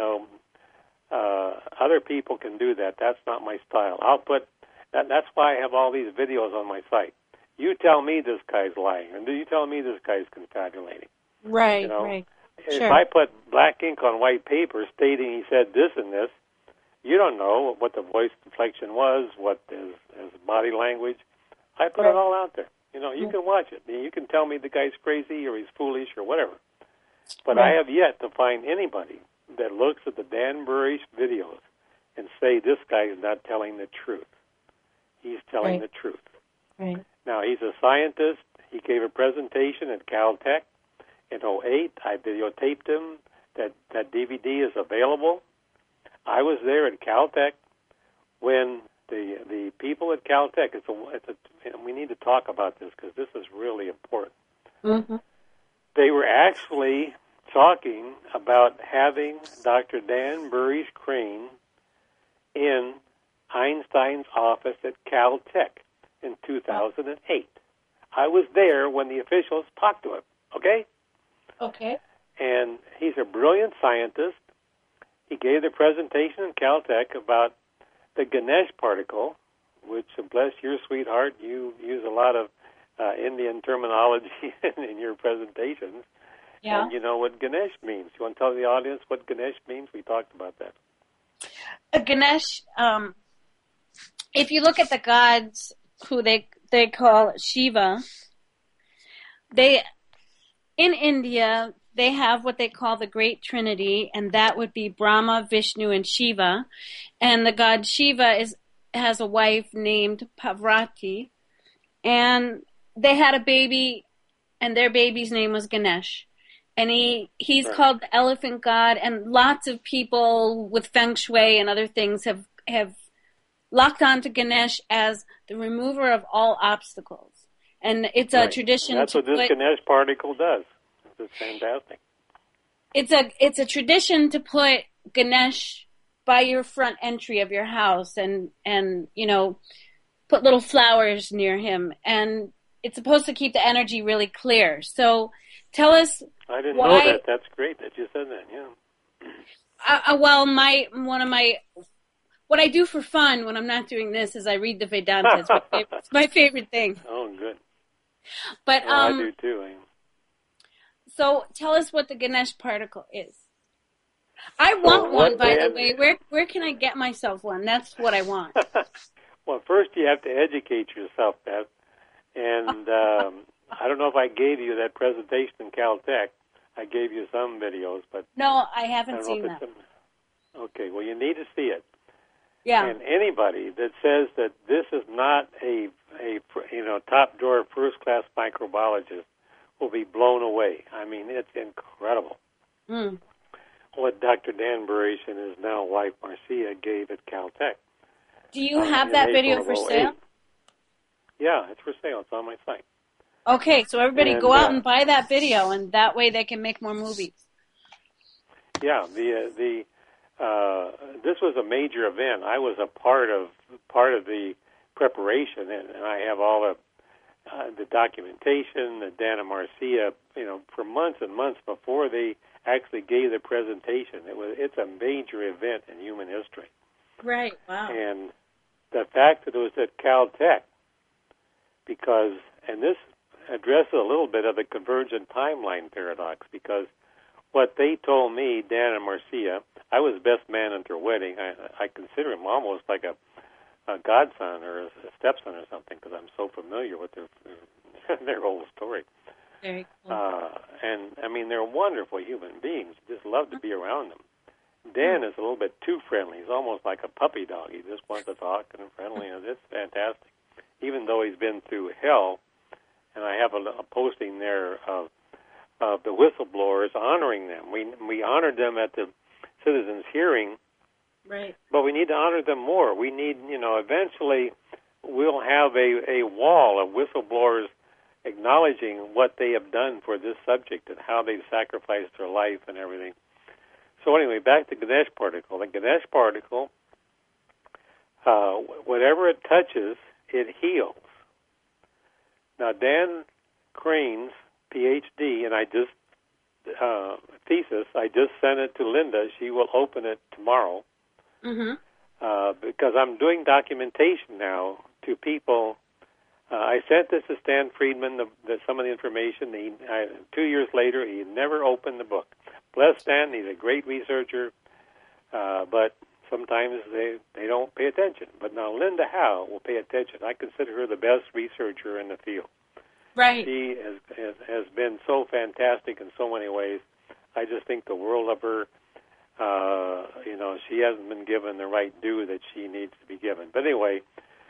Other people can do that. That's not my style. I'll put that's why I have all these videos on my site. You tell me this guy's lying, and you tell me this guy's confabulating. Right, right. If Sure. I put black ink on white paper stating he said this and this, you don't know what the voice inflection was, what his body language. I put it all out there. You can watch it. You can tell me the guy's crazy or he's foolish or whatever. But I have yet to find anybody that looks at the Dan Burris videos and say this guy is not telling the truth. He's telling the truth. Right. Now, he's a scientist. He gave a presentation at Caltech in 2008. I videotaped him. That DVD is available. I was there at Caltech when the people at Caltech, we need to talk about this because this is really important. Mm-hmm. They were actually talking about having Dr. Dan Burris-Crane in Einstein's office at Caltech in 2008. I was there when the officials talked to him, okay? Okay. And he's a brilliant scientist. He gave the presentation in Caltech about the Ganesh particle, which, bless your sweetheart, you use a lot of Indian terminology in your presentations. Yeah. And you know what Ganesh means. You want to tell the audience what Ganesh means? We talked about that. Ganesh, if you look at the gods who they call Shiva, in India, they have what they call the Great Trinity, and that would be Brahma, Vishnu, and Shiva. And the god Shiva has a wife named Parvati, and they had a baby, and their baby's name was Ganesh. And he's called the elephant god, and lots of people with feng shui and other things have locked onto Ganesh as the remover of all obstacles. And it's a tradition. That's what this Ganesh particle does. It's fantastic. it's a tradition to put Ganesh by your front entry of your house, and put little flowers near him, and it's supposed to keep the energy really clear. So tell us. I didn't know that. That's great that you said that. Yeah. Well, what I do for fun when I'm not doing this is I read the Vedanta. It's my favorite thing. Oh, good. But I do too. So tell us what the Ganesh particle is. I want one, by the way. Where can I get myself one? That's what I want. Well, first you have to educate yourself, Beth. And I don't know if I gave you that presentation in Caltech. I gave you some videos, but no, I haven't seen that. Okay, well, you need to see it. Yeah. And anybody that says that this is not a top drawer first class microbiologist will be blown away. I mean, it's incredible. Mm. What Dr. Dan Burration, his now wife Marcia, gave at Caltech. Do you have that video for sale? Yeah, it's for sale. It's on my site. Okay, so everybody go out and buy that video, and that way they can make more movies. Yeah, this was a major event. I was a part of the preparation, and I have all the documentation. The Dan and Marcia, for months and months before they actually gave the presentation. It's a major event in human history. Right. Wow. And the fact that it was at Caltech, and this addresses a little bit of the convergent timeline paradox, because what they told me, Dan and Marcia, I was best man at their wedding. I consider him almost like a godson or a stepson or something, because I'm so familiar with their whole story. Very cool. And, I mean, they're wonderful human beings. You just love to be around them. Dan is a little bit too friendly. He's almost like a puppy dog. He just wants to talk and friendly, and it's fantastic. Even though he's been through hell, and I have a posting there of the whistleblowers honoring them. We honored them at the citizens' hearing, right? But we need to honor them more. We need, eventually we'll have a wall of whistleblowers acknowledging what they have done for this subject and how they've sacrificed their life and everything. So anyway, back to Ganesh particle. The Ganesh particle, whatever it touches, it heals. Now, Dan Crane's PhD, and I just thesis, I just sent it to Linda. She will open it tomorrow. Mm-hmm. Because I'm doing documentation now to people. I sent this to Stan Friedman, some of the information. 2 years later, he never opened the book. Bless Stan, he's a great researcher, but sometimes they don't pay attention. But now Linda Howe will pay attention. I consider her the best researcher in the field. Right. She has been so fantastic in so many ways. I just think the world of her. She hasn't been given the right due that she needs to be given. But anyway,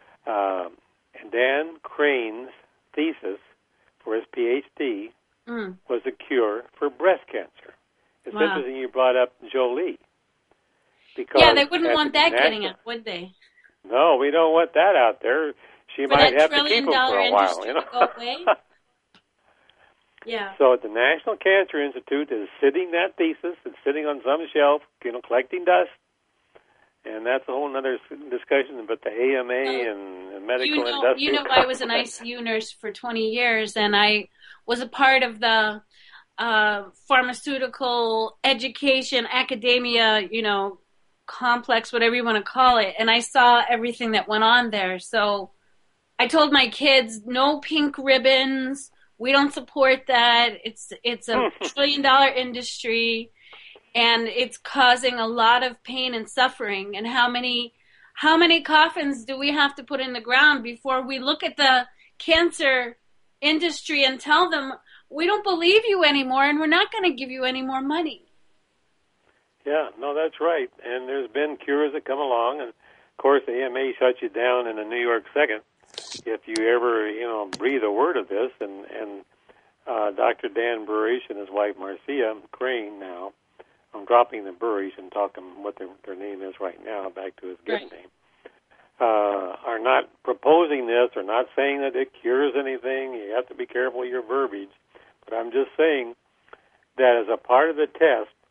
Dan Crane's thesis for his PhD was a cure for breast cancer. It's interesting you brought up Jolie. Because they wouldn't want that getting out, would they? No, we don't want that out there. She might have to keep him for a while. To go away? Yeah. So the National Cancer Institute is sitting that thesis. It's sitting on some shelf, collecting dust. And that's a whole other discussion about the AMA and medical industrial. I was an ICU nurse for 20 years, and I was a part of the pharmaceutical education, academia, complex, whatever you want to call it. And I saw everything that went on there. So I told my kids, no pink ribbons. We don't support that. It's a $1 trillion industry, and it's causing a lot of pain and suffering. And how many coffins do we have to put in the ground before we look at the cancer industry and tell them, we don't believe you anymore, and we're not going to give you any more money? Yeah, no, that's right. And there's been cures that come along, and of course the AMA shuts you down in a New York second if you ever, breathe a word of this. And Dr. Dan Burrish and his wife Marcia Crane now, I'm dropping the Burrish and talking what their name is right now, back to his given name, are not proposing this or not saying that it cures anything. You have to be careful of your verbiage. But I'm just saying that as a part of the test,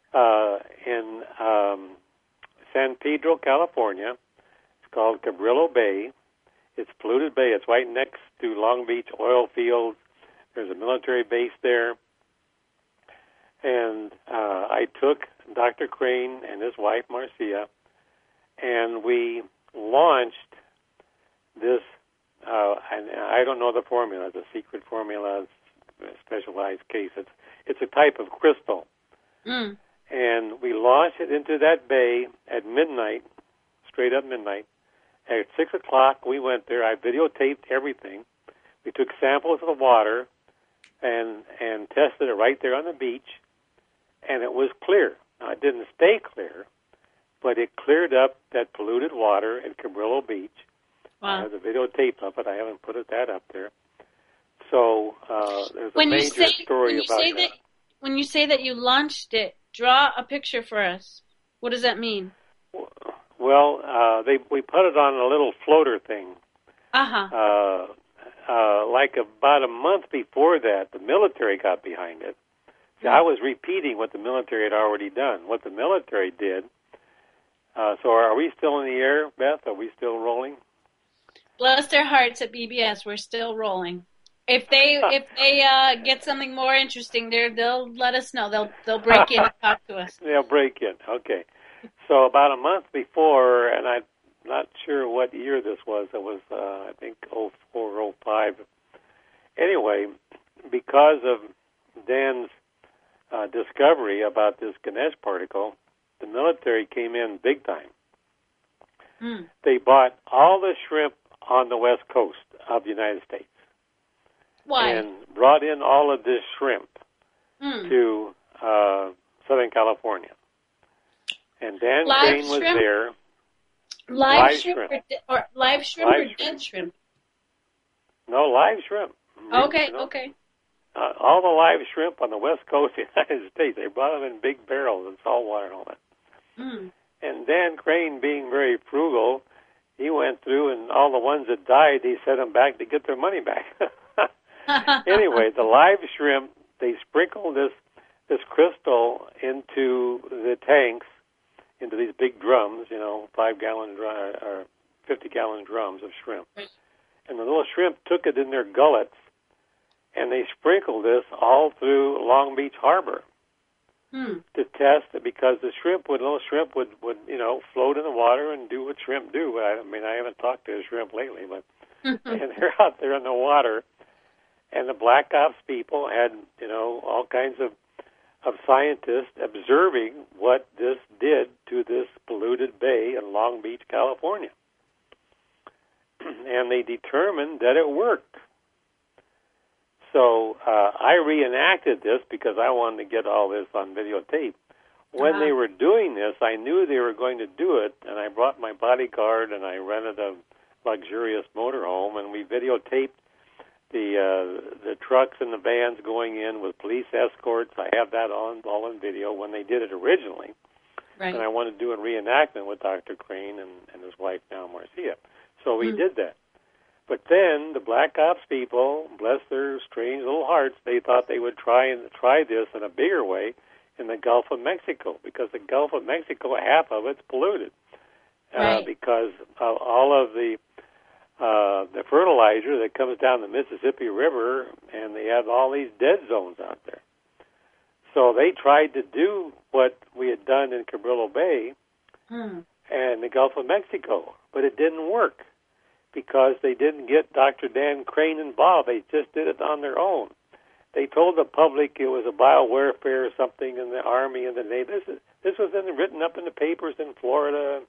in San Pedro, California. It's called Cabrillo Bay. It's polluted bay. It's right next to Long Beach oil fields. There's a military base there. And I took Dr. Crane and his wife, Marcia, and we launched this, and I don't know the formula. It's a secret formula. It's a specialized case. It's a type of crystal. Mm. And we launched it into that bay at midnight, straight up midnight. At 6 o'clock, we went there. I videotaped everything. We took samples of the water and tested it right there on the beach, and it was clear. Now, it didn't stay clear, but it cleared up that polluted water at Cabrillo Beach. Wow. I have the videotape of it. I haven't put that up there. So there's a major story about that. When you say that you launched it, draw a picture for us. What does that mean? Well, we put it on a little floater thing. Uh-huh. Like about a month before that, the military got behind it. See, I was repeating what the military had already done. What the military did. So are we still in the air, Beth? Are we still rolling? Bless their hearts at BBS. We're still rolling. If they get something more interesting, they'll let us know. They'll break in and talk to us. They'll break in. Okay. So about a month before, and I'm not sure what year this was. It was I think 04, 05. Anyway, because of Dan's discovery about this Ganesh particle, the military came in big time. Mm. They bought all the shrimp on the west coast of the United States. Why? And brought in all of this shrimp to Southern California. And Dan Crane was there. Live shrimp or live shrimp or dead shrimp? No, live shrimp. Okay, you know? Okay. All the live shrimp on the west coast of the United States, they brought them in big barrels and salt water and all that. Mm. And Dan Crane, being very frugal, he went through and all the ones that died, he sent them back to get their money back. Anyway, the live shrimp, they sprinkled this crystal into the tanks, into these big drums, 5-gallon or 50-gallon drums of shrimp. Right. And the little shrimp took it in their gullets, and they sprinkled this all through Long Beach Harbor to test it, because the little shrimp would float in the water and do what shrimp do. I haven't talked to a shrimp lately, but and they're out there in the water. And the Black Ops people had, all kinds of scientists observing what this did to this polluted bay in Long Beach, California. And they determined that it worked. So I reenacted this because I wanted to get all this on videotape. When they were doing this, I knew they were going to do it, and I brought my bodyguard and I rented a luxurious motorhome, and we videotaped the trucks and the vans going in with police escorts. I have that all on video when they did it originally. Right. And I wanted to do a reenactment with Dr. Crane and his wife now, Marcia. So we did that. But then the Black Ops people, bless their strange little hearts, they thought they would try this in a bigger way in the Gulf of Mexico, because the Gulf of Mexico, half of it's polluted because of all of the fertilizer that comes down the Mississippi River, and they have all these dead zones out there. So they tried to do what we had done in Cabrillo Bay and the Gulf of Mexico, but it didn't work because they didn't get Dr. Dan Crane involved. They just did it on their own. They told the public it was a biowarfare or something in the Army and the Navy. This was written up in the papers in Florida,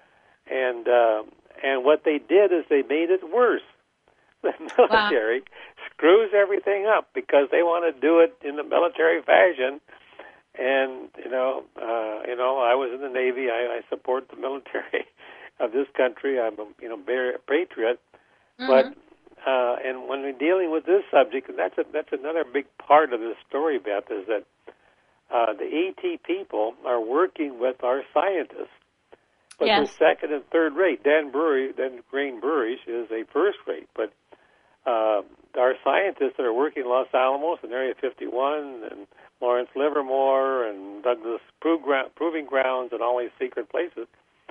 and what they did is they made it worse. The military screws everything up because they want to do it in the military fashion. And I was in the Navy. I support the military of this country. I'm a patriot. But and when we're dealing with this subject, and that's another big part of this story, Beth, is that the ET people are working with our scientists. But they're second and third rate. Dan Crane Burridge is a first rate. But our scientists that are working in Los Alamos and Area 51 and Lawrence Livermore and Douglas Proving Grounds and all these secret places,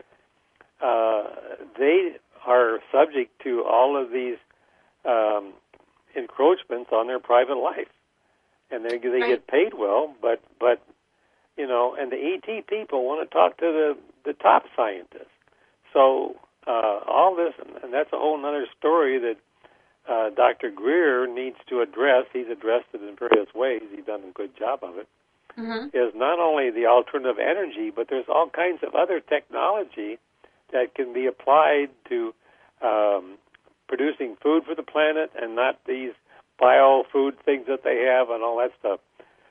they are subject to all of these encroachments on their private life, and they get paid well, but you know, and the ET people want to talk to the top scientists. So all this, and that's a whole other story that Dr. Greer needs to address. He's addressed it in various ways. He's done a good job of it. Is not only the alternative energy, but there's all kinds of other technology that can be applied to producing food for the planet, and not these biofood things that they have and all that stuff.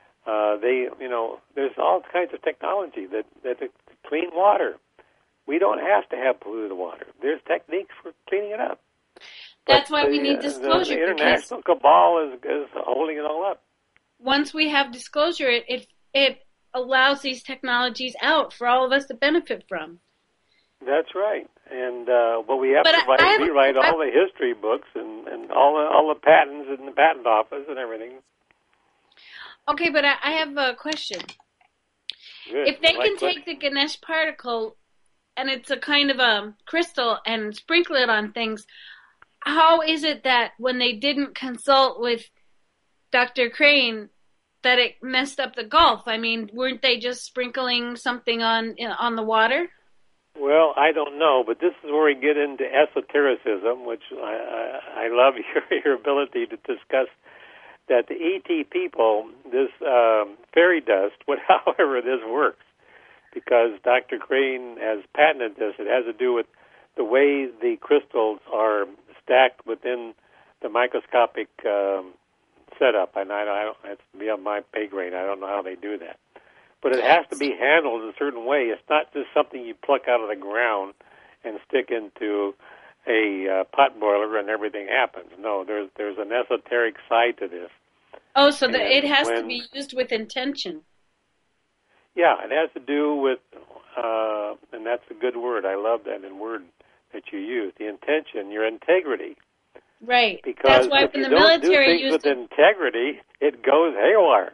There's all kinds of technology that clean water. We don't have to have polluted water. There's techniques for cleaning it up. That's why we need disclosure. The international cabal is holding it all up. Once we have disclosure, it allows these technologies out for all of us to benefit from. That's right. And we have to rewrite all the history books and all the patents in the patent office and everything. Okay, but I have a question. Good. If they can take the Ganesh particle and it's a kind of a crystal and sprinkle it on things, how is it that when they didn't consult with Dr. Crane that it messed up the Gulf? I mean, weren't they just sprinkling something on the water? Well, I don't know, but this is where we get into esotericism, which I love your ability to discuss that the ET people, this fairy dust, however this works, because Dr. Crane has patented this. It has to do with the way the crystals are stacked within the microscopic setup, and I don't, it's beyond my pay grade. I don't know how they do that. But it has to be handled in a certain way. It's not just something you pluck out of the ground and stick into a pot boiler and everything happens. No, there's an esoteric side to this. Oh, so it has to be used with intention. Yeah, it has to do with, and that's a good word. I love that word that you use, the intention, your integrity. Right. Because that's why if when you the don't military do things with integrity, it goes haywire.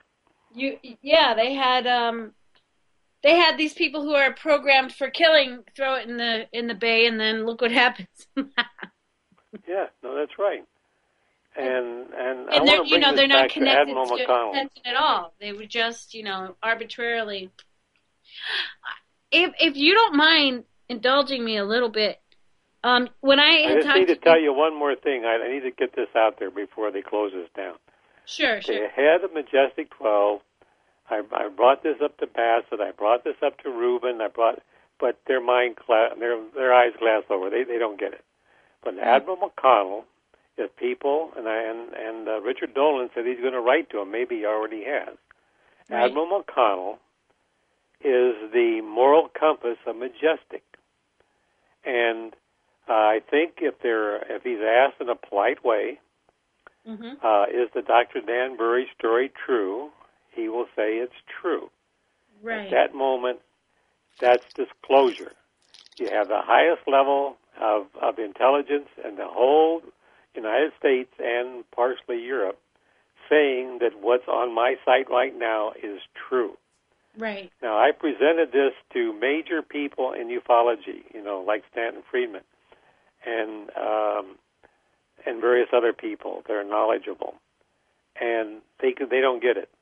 They had these people who are programmed for killing, throw it in the bay, and then look what happens. Yeah, no, that's right. And I they're, want to bring they're this not back to connected Admiral to McConnell. intention at all. They were just, arbitrarily. If you don't mind indulging me a little bit, when I just need to tell you one more thing. I need to get this out there before they close us down. Sure. The head of Majestic 12, I brought this up to Bassett, I brought this up to Rubin, but their eyes glass over. They don't get it. But Admiral McConnell, if people, and Richard Dolan said he's going to write to him, maybe he already has. Right. Admiral McConnell is the moral compass of Majestic. And I think if he's asked in a polite way, is the Dr. Dan Burry story true? He will say it's true. Right. At that moment, that's disclosure. You have the highest level of intelligence in the whole United States and partially Europe saying that what's on my site right now is true. Right. Now, I presented this to major people in ufology, like Stanton Friedman and various other people. They're knowledgeable, and they don't get it.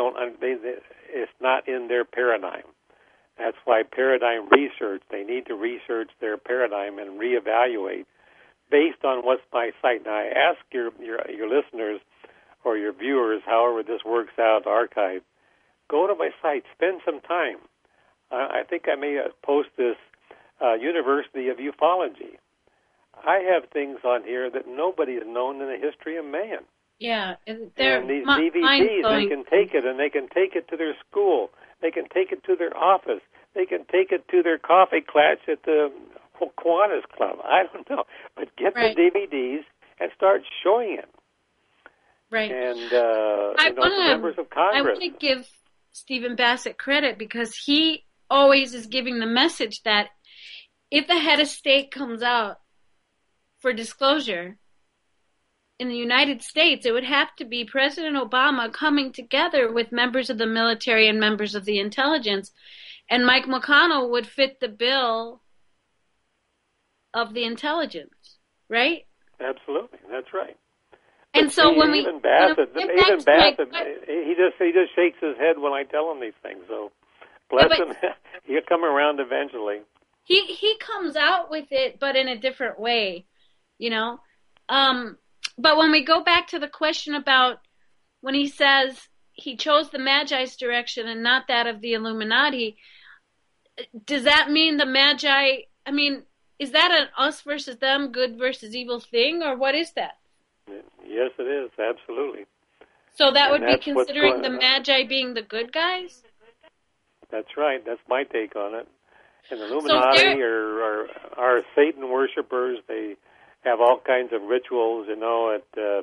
It's not in their paradigm. That's why paradigm research. They need to research their paradigm and reevaluate based on what's my site. Now, I ask your listeners or your viewers, however this works out, archive. Go to my site. Spend some time. I think I may post this University of Ufology. I have things on here that nobody has known in the history of man. Yeah, and these DVDs, they can take it, and they can take it to their school. They can take it to their office. They can take it to their coffee klatch at the Kiwanis Club. I don't know. But get the DVDs and start showing it. Right. And members of Congress. I want to give Stephen Bassett credit because he always is giving the message that if the head of state comes out for disclosure, in the United States, it would have to be President Obama coming together with members of the military and members of the intelligence. And Mike McConnell would fit the bill of the intelligence, right? Absolutely, that's right. And but so when even Bassett, he just shakes his head when I tell him these things. So bless him, he'll come around eventually. He comes out with it, but in a different way, you know. But when we go back to the question about when he says he chose the Magi's direction and not that of the Illuminati, does that mean the Magi? I mean, is that an us versus them, good versus evil thing, or what is that? Yes, it is, absolutely. So that would be considering the Magi being the good guys? That's right. That's my take on it. And the Illuminati are Satan worshippers. They have all kinds of rituals, you know,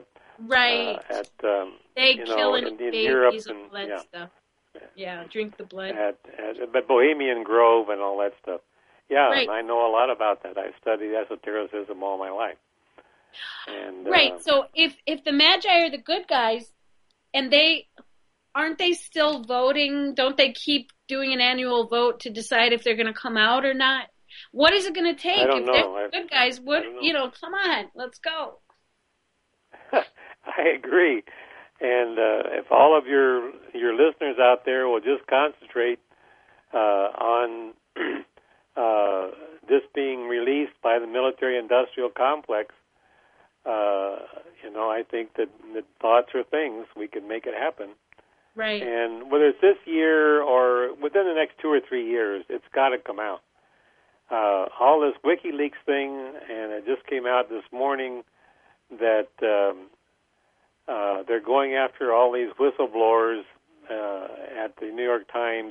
they kill in babies Europe and all that stuff. Yeah, drink the blood. But Bohemian Grove and all that stuff. Yeah, right. And I know a lot about that. I've studied esotericism all my life. And, right. So if the Magi are the good guys, and aren't they still voting? Don't they keep doing an annual vote to decide if they're going to come out or not? What is it going to take? I don't if know. they're good guys, come on, let's go. I agree. And if all of your listeners out there will just concentrate on this being released by the military-industrial complex, I think that thoughts are things. We can make it happen. Right. And whether it's this year or within the next 2 or 3 years, it's got to come out. All this WikiLeaks thing, and it just came out this morning that they're going after all these whistleblowers at the New York Times,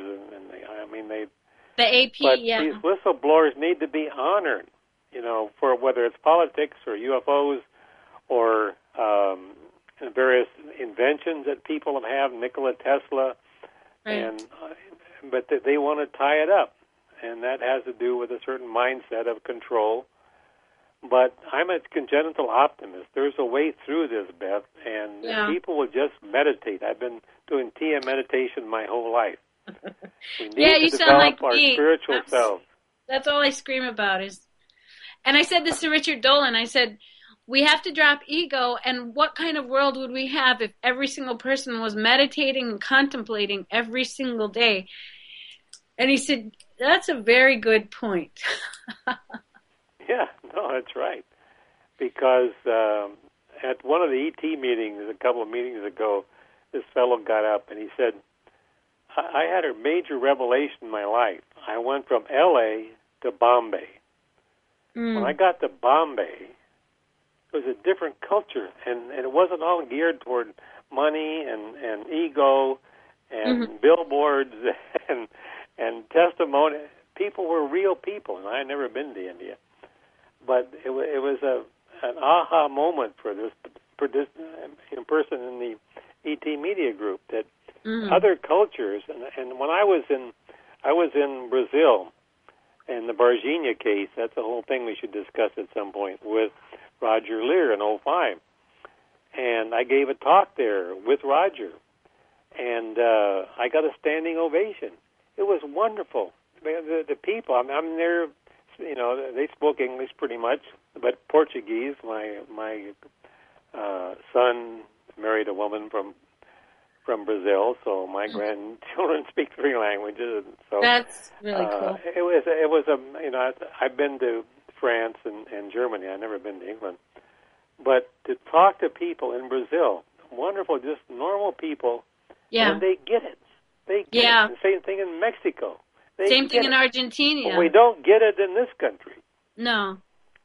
the AP, but yeah. These whistleblowers need to be honored, for whether it's politics or UFOs or various inventions that people have, Nikola Tesla, right. But they want to tie it up, and that has to do with a certain mindset of control. But I'm a congenital optimist. There's a way through this, Beth, and people will just meditate. I've been doing TM meditation my whole life. We need to develop our spiritual selves. That's all I scream about and I said this to Richard Dolan. I said, we have to drop ego, and what kind of world would we have if every single person was meditating and contemplating every single day? And he said, that's a very good point. Yeah, no, that's right. Because at one of the ET meetings, a couple of meetings ago, this fellow got up and he said, I had a major revelation in my life. I went from L.A. to Bombay. When I got to Bombay, it was a different culture, and it wasn't all geared toward money and ego and billboards and testimony. People were real people, and I had never been to India. But it was an aha moment for this person in the ET Media Group that other cultures, and when I was in Brazil, and the Varginha case, that's a whole thing we should discuss at some point, with Roger Lear in 2005. And I gave a talk there with Roger, and I got a standing ovation. It was wonderful. The people, I'm there, they spoke English pretty much, but Portuguese. My son married a woman from Brazil, so my grandchildren speak 3 languages. So that's really cool. It was I've been to France and Germany. I've never been to England, but to talk to people in Brazil, wonderful, just normal people. Yeah, and they get it. They get it. The same thing in Mexico. Same thing in Argentina. But we don't get it in this country. No.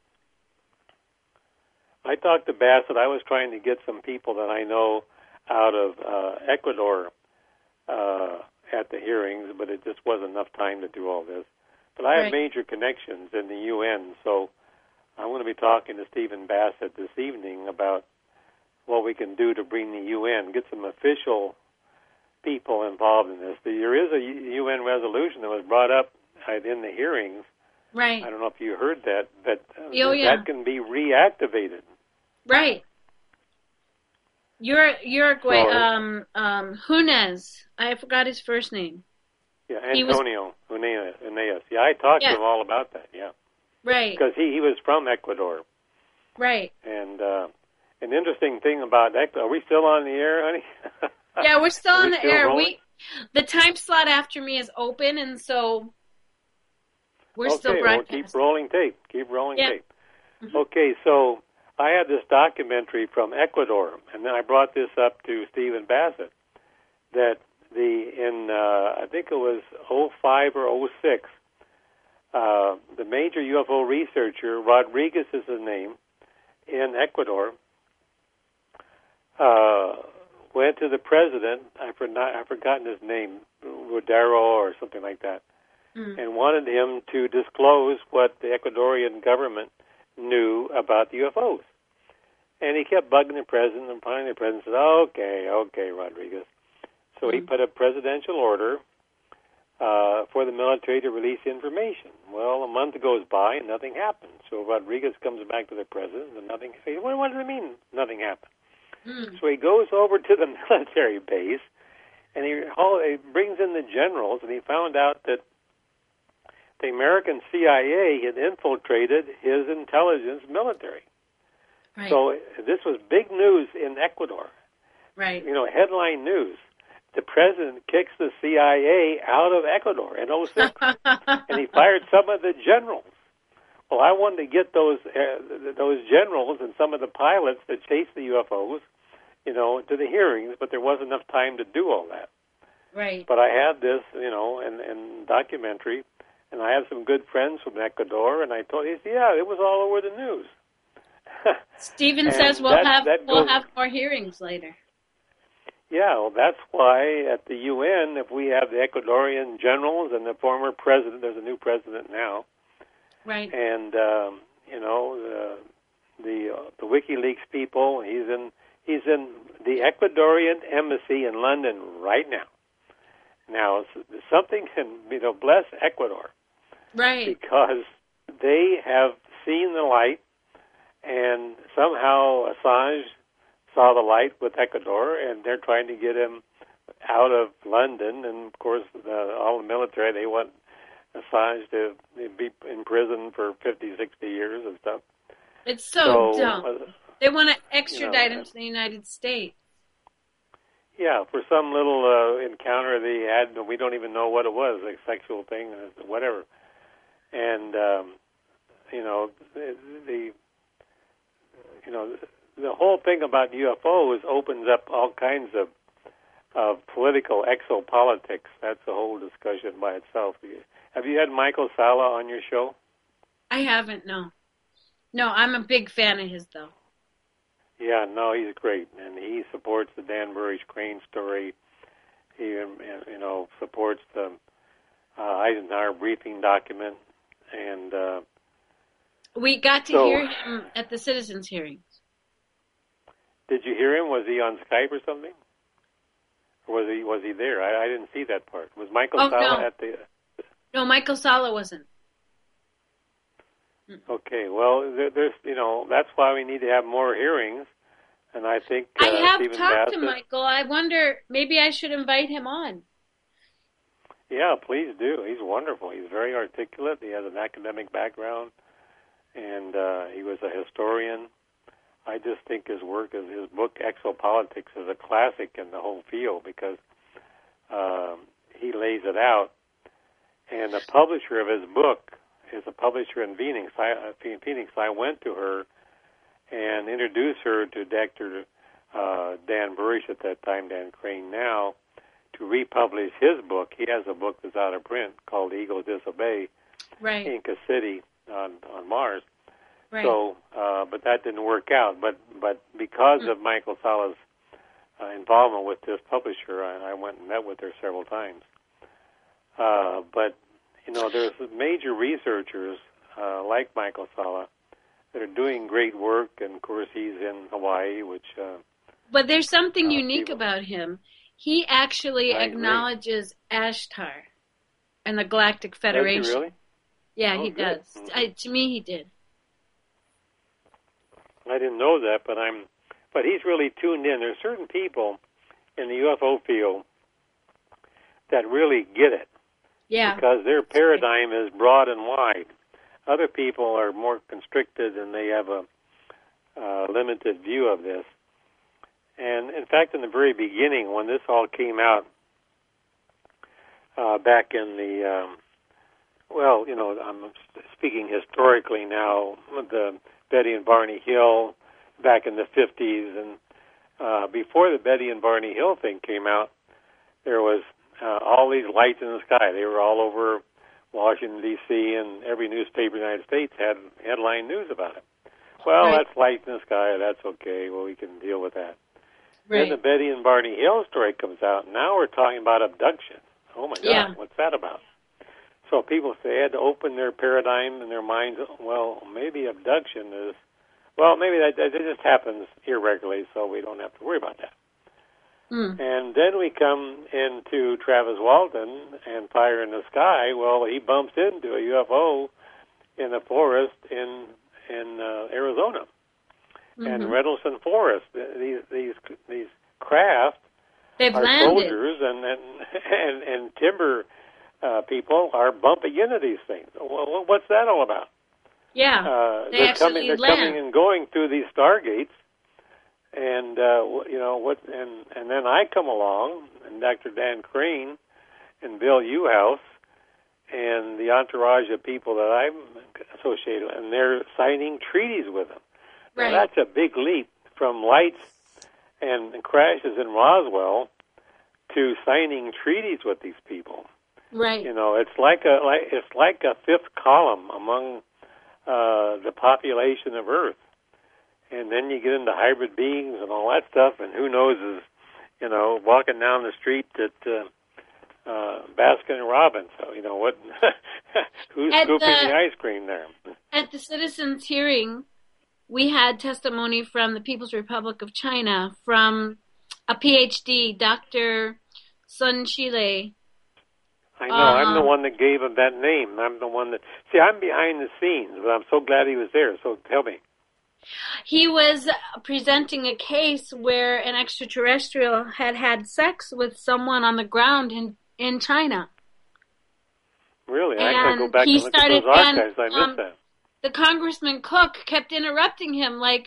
I talked to Bassett. I was trying to get some people that I know out of Ecuador at the hearings, but it just wasn't enough time to do all this. But I have major connections in the UN, so I'm going to be talking to Stephen Bassett this evening about what we can do to bring the UN, get some official people involved in this. There is a UN resolution that was brought up in the hearings. Right. I don't know if you heard that, but that can be reactivated. Right. Uruguay, Hunes. I forgot his first name. Yeah, Antonio Huneeus. Yeah, I talked to him all about that. Yeah, right. Because he was from Ecuador. Right. And an interesting thing about Ecuador. Are we still on the air, honey? Yeah, we're still on the air. Rolling? The time slot after me is open, and so we're still broadcasting. Well, keep rolling tape. Keep rolling tape. Mm-hmm. Okay, so I had this documentary from Ecuador, and then I brought this up to Stephen Bassett, that I think it was 05 or 06, the major UFO researcher, Rodriguez is his name, in Ecuador, went to the president, I've forgotten his name, Rodero or something like that, and wanted him to disclose what the Ecuadorian government knew about the UFOs. And he kept bugging the president, and finally the president said, okay, Rodriguez. So he put a presidential order for the military to release information. Well, a month goes by and nothing happens. So Rodriguez comes back to the president and nothing. He says, what does it mean nothing happened? So he goes over to the military base and he brings in the generals, and he found out that the American CIA had infiltrated his intelligence military. Right. So this was big news in Ecuador. Right. Headline news. The president kicks the CIA out of Ecuador in 06, and he fired some of the generals. Well, I wanted to get those generals and some of the pilots that chased the UFOs, to the hearings, but there wasn't enough time to do all that. Right. But I had this, in documentary, and I have some good friends from Ecuador, and I told him, it was all over the news. Stephen says we'll have more hearings later. Yeah, well, that's why at the UN, if we have the Ecuadorian generals and the former president, there's a new president now, right? And the WikiLeaks people, he's in the Ecuadorian embassy in London right now. Now, something can bless Ecuador, right? Because they have seen the light, and somehow Assange saw the light with Ecuador, and they're trying to get him out of London. And, of course, all the military, they want Assange to be in prison for 50, 60 years and stuff. It's so dumb. They want to extradite him to the United States. Yeah, for some little encounter they had, we don't even know what it was, a sexual thing, whatever. And, the whole thing about UFOs opens up all kinds of political exopolitics. That's a whole discussion by itself. Have you had Michael Salla on your show? I haven't, no. No, I'm a big fan of his, though. Yeah, no, he's great, and he supports the Dan Burridge Crane story. He, supports the Eisenhower briefing document, and we got to hear him at the citizens' hearings. Did you hear him? Was he on Skype or something? Or was he there? I didn't see that part. Was Michael Salla at the? No, Michael Salla wasn't. Okay, well, there's that's why we need to have more hearings, and I think I have Stephen talked Bassett, to Michael. I wonder maybe I should invite him on. Yeah, please do. He's wonderful. He's very articulate. He has an academic background, and he was a historian. I just think his book Exopolitics is a classic in the whole field because he lays it out. And the publisher of his book is a publisher in Phoenix. I went to her and introduced her to Dr. Dan Burridge at that time, Dan Crane now, to republish his book. He has a book that's out of print called Eagles Disobey, right. Inca City on Mars. Right. So, but that didn't work out. But because of Michael Salla's involvement with this publisher, I went and met with her several times. But there's major researchers like Michael Salla that are doing great work, and of course he's in Hawaii, which. But there's something unique about him. He actually acknowledges Ashtar and the Galactic Federation. Does he really? Yeah, he good. does. To me, he did. I didn't know that, but I'm but he's really tuned in. There's certain people in the UFO field that really get it. Yeah. Because their paradigm is broad and wide. Other people are more constricted and they have a limited view of this. And in fact, in the very beginning, when this all came out, back in the, I'm speaking historically now, the Betty and Barney Hill back in the 50s. And before the Betty and Barney Hill thing came out, there was all these lights in the sky. They were all over Washington, D.C., and every newspaper in the United States had headline news about it. Well, Right. That's lights in the sky. That's okay. Well, we can deal with that. Right. Then the Betty and Barney Hill story comes out. Now we're talking about abduction. Oh, my God, Yeah. What's that about? So people say they had to open their paradigm and their minds. Well, maybe abduction is, maybe that just happens irregularly, so we don't have to worry about that. Mm. And then we come into Travis Walton and Fire in the Sky. Well, he bumps into a UFO in a forest in Arizona. Mm-hmm. And Rendlesham Forest. These craft They've are landed. soldiers and timber people are bumping into these things. Well, what's that all about? Yeah. They They're actually land. coming and going through these stargates, and and then I come along, and Dr. Dan Crane and Bill Uhouse and the entourage of people that I'm associated with, and they're signing treaties with them. Right. Now, that's a big leap from lights and crashes in Roswell to signing treaties with these people. Right. It's like a fifth column among the population of Earth, and then you get into hybrid beings and all that stuff, and who knows is walking down the street at Baskin and Robbins. So what? Who's At scooping the- the ice cream there? At the citizens' hearing, we had testimony from the People's Republic of China, from a PhD, Dr. Sun Shile. I know. I'm the one that gave him that name. I'm the one that... See, I'm behind the scenes, but I'm so glad he was there. So tell me. He was presenting a case where an extraterrestrial had sex with someone on the ground in China. Really? And I gotta go back he and look at started- those archives. I and, missed that. The Congressman Cook kept interrupting him, like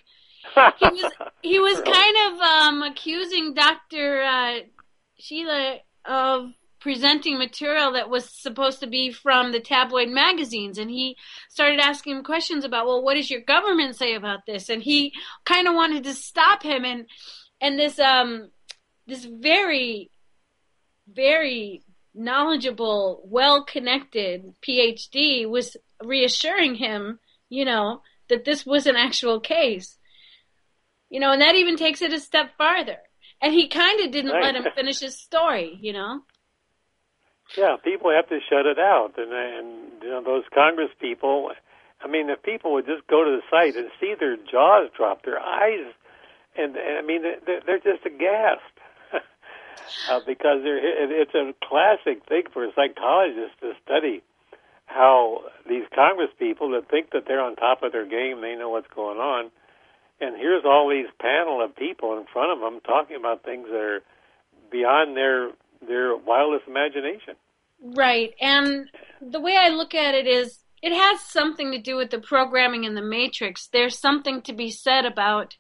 he was kind of accusing Dr. Sheila of presenting material that was supposed to be from the tabloid magazines, and he started asking him questions about, well, what does your government say about this? And he kind of wanted to stop him, and this very, very knowledgeable, well-connected PhD was reassuring him, that this was an actual case. And that even takes it a step farther. And he kind of didn't let him finish his story, Yeah, people have to shut it out. And those Congress people, I mean, if people would just go to the site and see their jaws drop, their eyes, and I mean, they're just aghast. Because it's a classic thing for a psychologist to study how these Congress people that think that they're on top of their game, they know what's going on, and here's all these panel of people in front of them talking about things that are beyond their wildest imagination. Right, and the way I look at it is, it has something to do with the programming in the Matrix. There's something to be said about,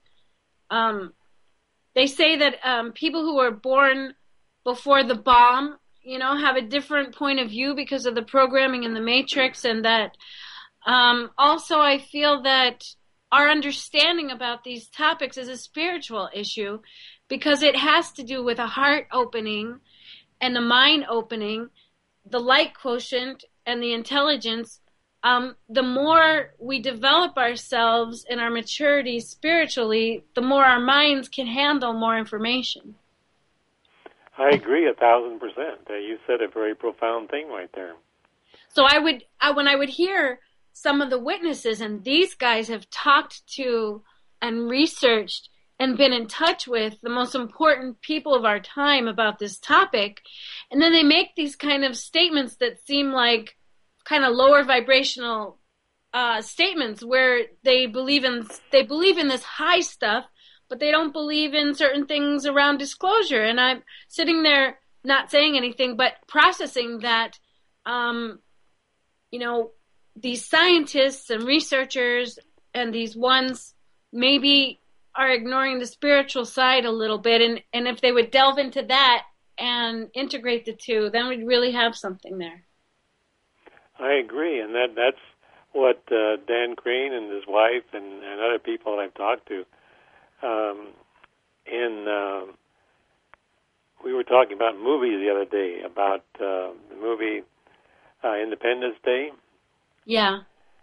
they say that people who are born before the bomb, have a different point of view because of the programming in the Matrix, and that also I feel that our understanding about these topics is a spiritual issue, because it has to do with a heart opening and the mind opening, the light quotient and the intelligence. The more we develop ourselves in our maturity spiritually, the more our minds can handle more information. I agree 1,000%. You said a very profound thing right there. So when I would hear some of the witnesses, and these guys have talked to and researched and been in touch with the most important people of our time about this topic, and then they make these kind of statements that seem like kind of lower vibrational statements, where they believe in this high stuff, but they don't believe in certain things around disclosure. And I'm sitting there not saying anything, but processing that, these scientists and researchers and these ones maybe are ignoring the spiritual side a little bit. And if they would delve into that and integrate the two, then we'd really have something there. I agree. And that's what Dan Crane and his wife and other people that I've talked to. We were talking about movies the other day, about the movie Independence Day. Yeah.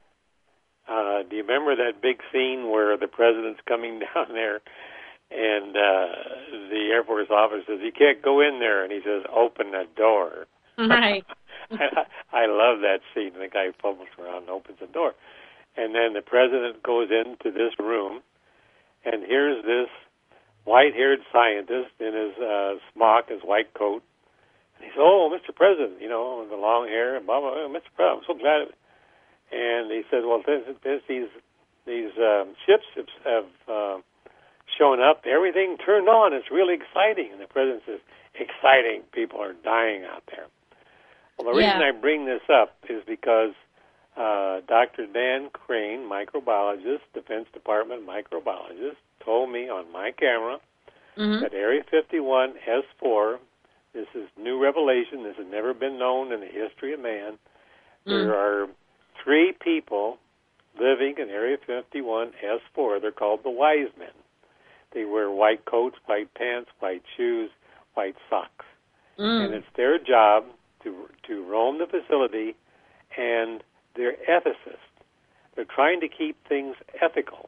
Do you remember that big scene where the president's coming down there and the Air Force officer says, "You can't go in there," and he says, "Open the door." Right. I love that scene. The guy fumbles around and opens the door. And then the president goes into this room, and here's this white-haired scientist in his smock, his white coat. And he says, "Oh, Mr. President, with the long hair, and blah, blah, blah. Mr. President, I'm so glad." And he said, "Well, these ships have shown up. Everything turned on. It's really exciting." And the president says, "Exciting? People are dying out there." Well, the reason I bring this up is because Dr. Dan Crane, microbiologist, Defense Department microbiologist, told me on my camera that Area 51 S4, this is new revelation, this has never been known in the history of man. There are 3 people living in Area 51 S4. They're called the wise men. They wear white coats, white pants, white shoes, white socks. And it's their job to roam the facility, and they're ethicists. They're trying to keep things ethical.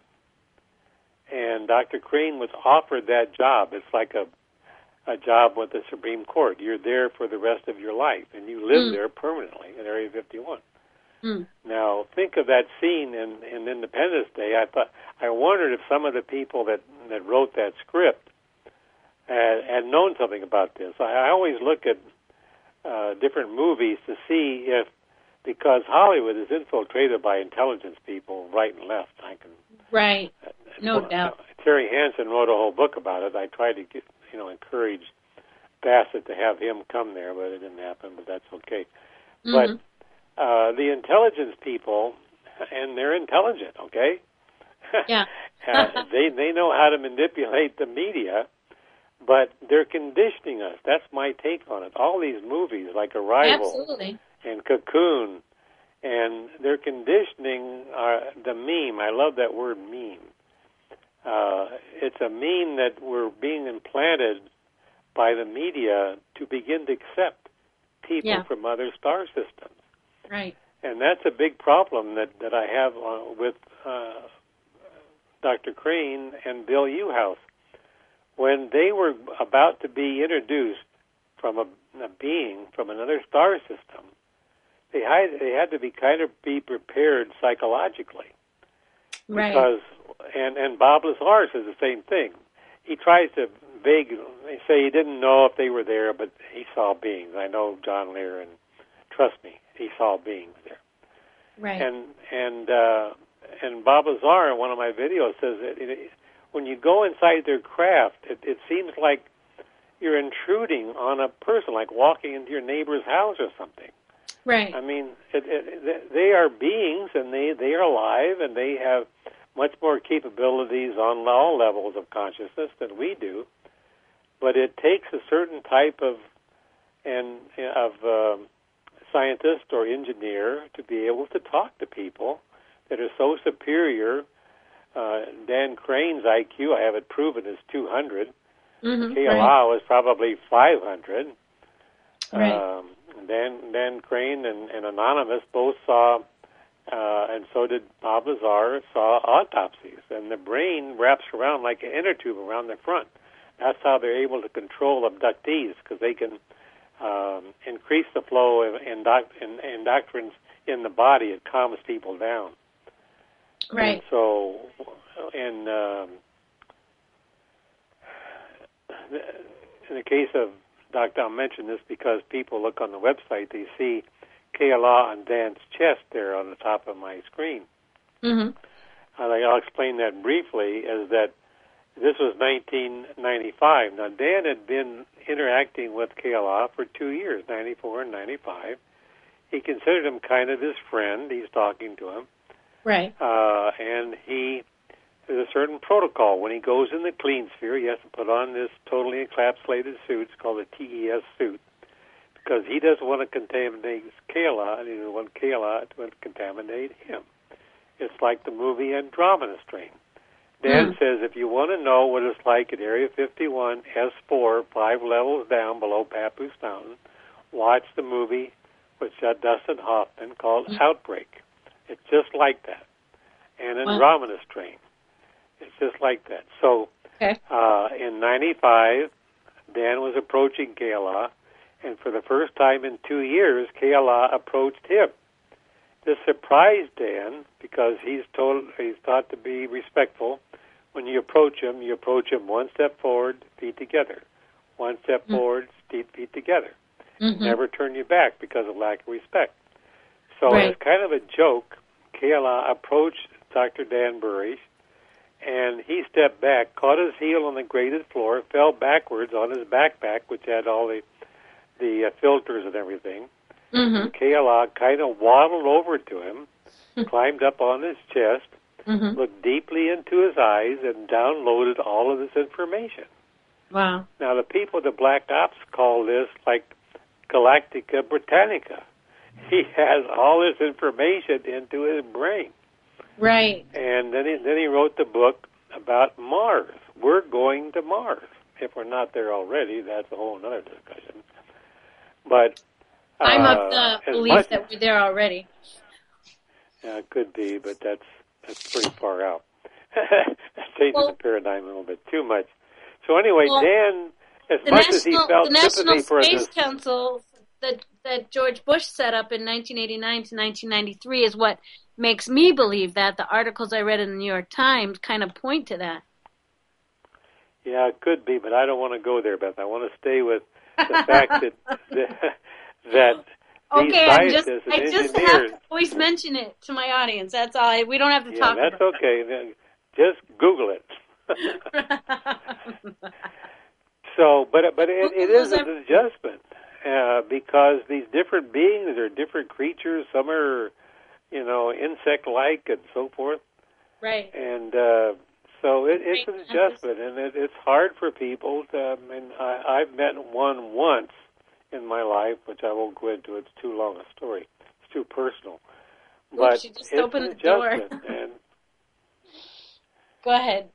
And Dr. Crane was offered that job. It's like a job with the Supreme Court. You're there for the rest of your life, and you live there permanently in Area 51. Now, think of that scene in Independence Day. I wondered if some of the people that wrote that script had known something about this. I always look at different movies to see if, because Hollywood is infiltrated by intelligence people right and left. Right, no doubt. Terry Hansen wrote a whole book about it. I tried to encourage Bassett to have him come there, but it didn't happen. But that's okay. But the intelligence people, and they're intelligent, okay? Yeah. They know how to manipulate the media. But they're conditioning us. That's my take on it. All these movies, like Arrival and Cocoon, and they're conditioning the meme. I love that word, meme. It's a meme that we're being implanted by the media to begin to accept people from other star systems. Right. And that's a big problem that I have with Dr. Crane and Bill Uhouse. When they were about to be introduced from a being from another star system, they had to be prepared psychologically. Right. Because and Bob Lazar says the same thing. He tries to say he didn't know if they were there, but he saw beings. I know John Lear, and trust me, he saw beings there. Right. And Bob Lazar in one of my videos says that when you go inside their craft, it seems like you're intruding on a person, like walking into your neighbor's house or something. Right. I mean, they are beings, and they are alive, and they have much more capabilities on all levels of consciousness than we do. But it takes a certain type of scientist or engineer to be able to talk to people that are so superior. Dan Crane's IQ, I have it proven, is 200. Kay Lau is probably 500. Right. Dan Crane and Anonymous both saw, and so did Bob Lazar, saw autopsies. And the brain wraps around like an inner tube around the front. That's how they're able to control abductees, because they can increase the flow of endoctrines in the body. It calms people down. Right. And so, in the case of Dr. I'll mention this because people look on the website, they see Kayla and Dan's chest there on the top of my screen. Mm-hmm. I'll explain that briefly, is that This was 1995. Now, Dan had been interacting with Kayla for 2 years, 94 and 95. He considered him kind of his friend. He's talking to him. Right. And there's a certain protocol. When he goes in the clean sphere, he has to put on this totally encapsulated suit. It's called a TES suit, because he doesn't want to contaminate Kayla, and he doesn't want Kayla to contaminate him. It's like the movie Andromeda Strain. Dan says if you want to know what it's like at Area 51, S4, 5 levels down below Papoose Mountain, watch the movie with Dustin Hoffman called Outbreak. It's just like that. And Andromeda Strain. It's just like that. So in 95, Dan was approaching Kayla, and for the first time in 2 years, Kayla approached him. This surprised Dan because he's taught to be respectful. When you approach him one step forward, feet together. One step forward, feet together. Never turn your back because of lack of respect. So as kind of a joke, Kayla approached Dr. Dan Burish, and he stepped back, caught his heel on the graded floor, fell backwards on his backpack, which had all the filters and everything. Kayla kind of waddled over to him, climbed up on his chest, looked deeply into his eyes, and downloaded all of this information. Wow. Now, the people at the Black Ops call this like Galactica Britannica. He has all this information into his brain. Right. And then he wrote the book about Mars. We're going to Mars. If we're not there already, that's a whole other discussion. But I'm of the belief that we're there already. It could be, but that's pretty far out. That's changing the paradigm a little bit too much. So anyway, Dan, as much as he felt sympathy for this... The National Space Council that George Bush set up in 1989 to 1993 is what makes me believe that. The articles I read in the New York Times kind of point to that. Yeah, it could be, but I don't want to go there, Beth. I want to stay with the fact that these scientists and I engineers... just have to always mention it to my audience. That's all. We don't have to talk about it. Yeah, that's okay. Just Google it. So, but it is an adjustment because these different beings are different creatures. Some are, insect-like and so forth. Right. And so it's an adjustment, and it's hard for people to. I've met one once in my life, which I won't go into. It's too long a story. It's too personal. But she just it's opened an the door. And go ahead.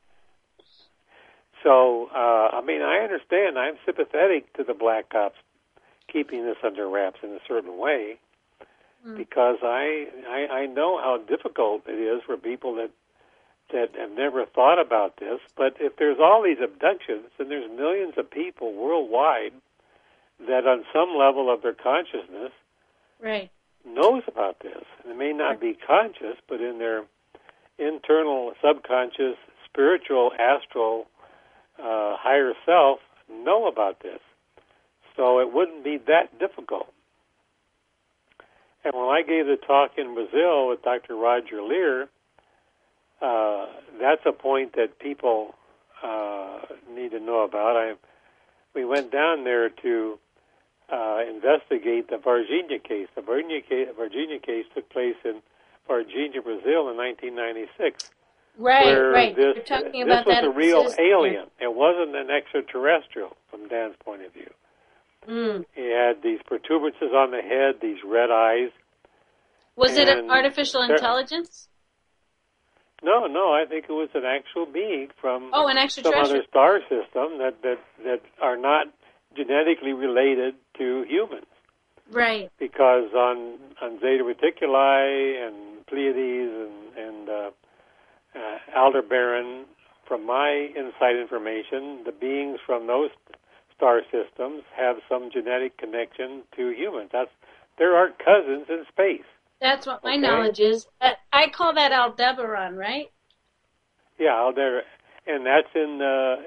So, I understand. I'm sympathetic to the Black Ops keeping this under wraps in a certain way because I know how difficult it is for people that have never thought about this. But if there's all these abductions, and there's millions of people worldwide that on some level of their consciousness knows about this. And they may not be conscious, but in their internal, subconscious, spiritual, astral, higher self know about this. So it wouldn't be that difficult. And when I gave the talk in Brazil with Dr. Roger Lear, that's a point that people need to know about. We went down there to investigate the Varginha case. The Varginha case took place in Varginha, Brazil in 1996. Right. This, You're talking this about was that a real alien. It wasn't an extraterrestrial from Dan's point of view. He had these protuberances on the head, these red eyes. Was it an artificial intelligence? No, I think it was an actual being from an extraterrestrial. some other star system that are not genetically related to humans. Right. Because on Zeta Reticuli and Pleiades and Aldebaran, from my inside information, the beings from those star systems have some genetic connection to humans. There are cousins in space. That's what my knowledge is. I call that Aldebaran, right? Yeah, Aldebaran, and that's in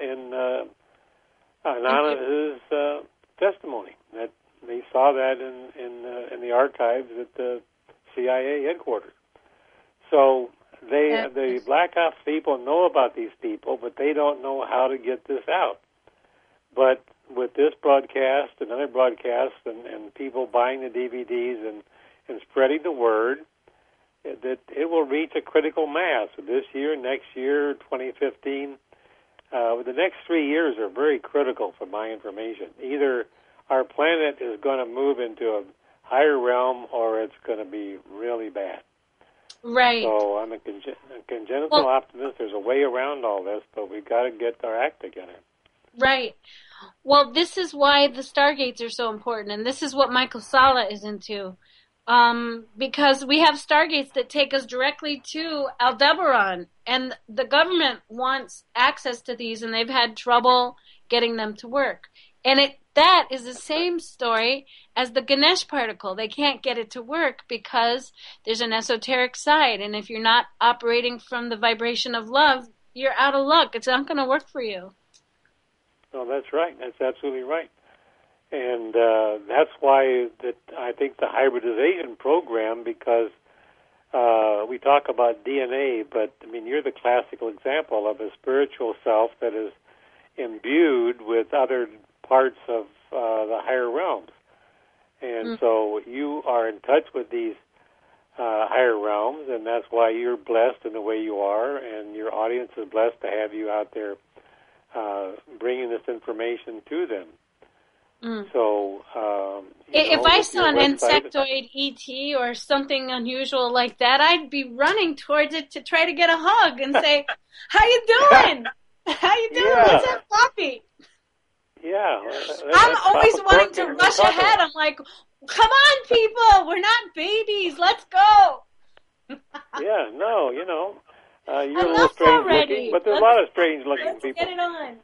Anonymous' testimony. That they saw that in the archives at the CIA headquarters. So The Black Ops people know about these people, but they don't know how to get this out. But with this broadcast and other broadcasts and people buying the DVDs and spreading the word, that it will reach a critical mass this year, next year, 2015. The next 3 years are very critical for my information. Either our planet is going to move into a higher realm or it's going to be really bad. Right. So I'm a congenital optimist. There's a way around all this, but we've got to get our act together. Right. Well, this is why the Stargates are so important, and this is what Michael Salla is into. Because we have Stargates that take us directly to Aldebaran, and the government wants access to these, and they've had trouble getting them to work. And that is the same story as the Ganesh particle. They can't get it to work because there's an esoteric side, and if you're not operating from the vibration of love, you're out of luck. It's not going to work for you. No, that's right. That's absolutely right. And that's why I think the hybridization program, because we talk about DNA, but, I mean, you're the classical example of a spiritual self that is imbued with other parts of the higher realms. And so you are in touch with these higher realms, and that's why you're blessed in the way you are, and your audience is blessed to have you out there bringing this information to them. So, if I saw an insectoid ET or something unusual like that, I'd be running towards it to try to get a hug and say, "How you doing? How you doing? Yeah. What's up, Poppy?" Yeah, I'm always wanting to rush ahead. I'm like, "Come on, people! We're not babies. Let's go." Yeah, no, you're a little Enough strange already. looking, but there's a lot of strange looking Let's people. get it on.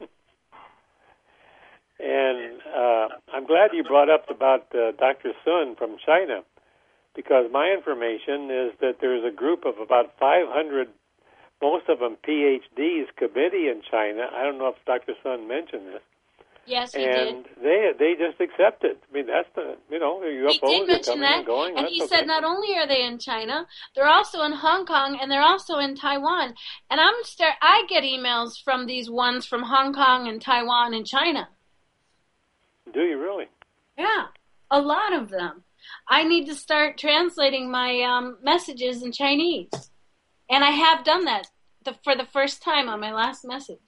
And I'm glad you brought up about Dr. Sun from China, because my information is that there's a group of about 500, most of them PhDs, committee in China. I don't know if Dr. Sun mentioned this. Yes, he and did. they just accepted. I mean, that's the UFOs He did are mention coming that, and going. and That's he okay. said not only are they in China, they're also in Hong Kong, and they're also in Taiwan. And I get emails from these ones from Hong Kong and Taiwan and China. Do you really? Yeah, a lot of them. I need to start translating my messages in Chinese, and I have done that for the first time on my last message.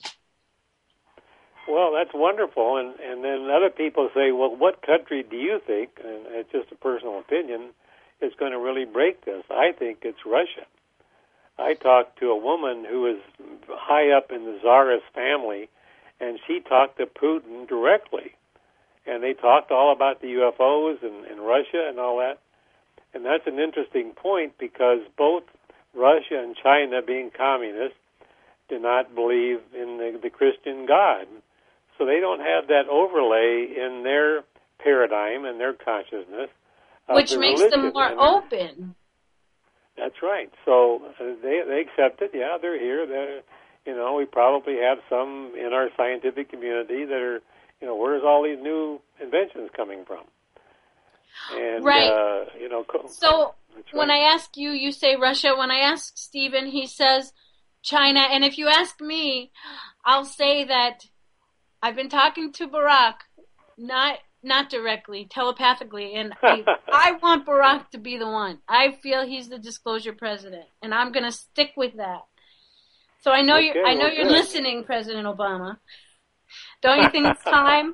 Well, that's wonderful. And then other people say, well, what country do you think, and it's just a personal opinion, is going to really break this? I think it's Russia. I talked to a woman who is high up in the Tsarist family, and she talked to Putin directly. And they talked all about the UFOs and Russia and all that. And that's an interesting point, because both Russia and China, being communists, do not believe in the Christian God. So they don't have that overlay in their paradigm and their consciousness. Which makes them more open. That's right. So they accept it. Yeah, they're here. We probably have some in our scientific community that are, where's all these new inventions coming from? And, right. So when right. I ask you, you say Russia. When I ask Stephen, he says China. And if you ask me, I'll say that I've been talking to Barack, not directly, telepathically, and I want Barack to be the one. I feel he's the disclosure president, and I'm going to stick with that. So I know you're listening, President Obama. Don't you think it's time?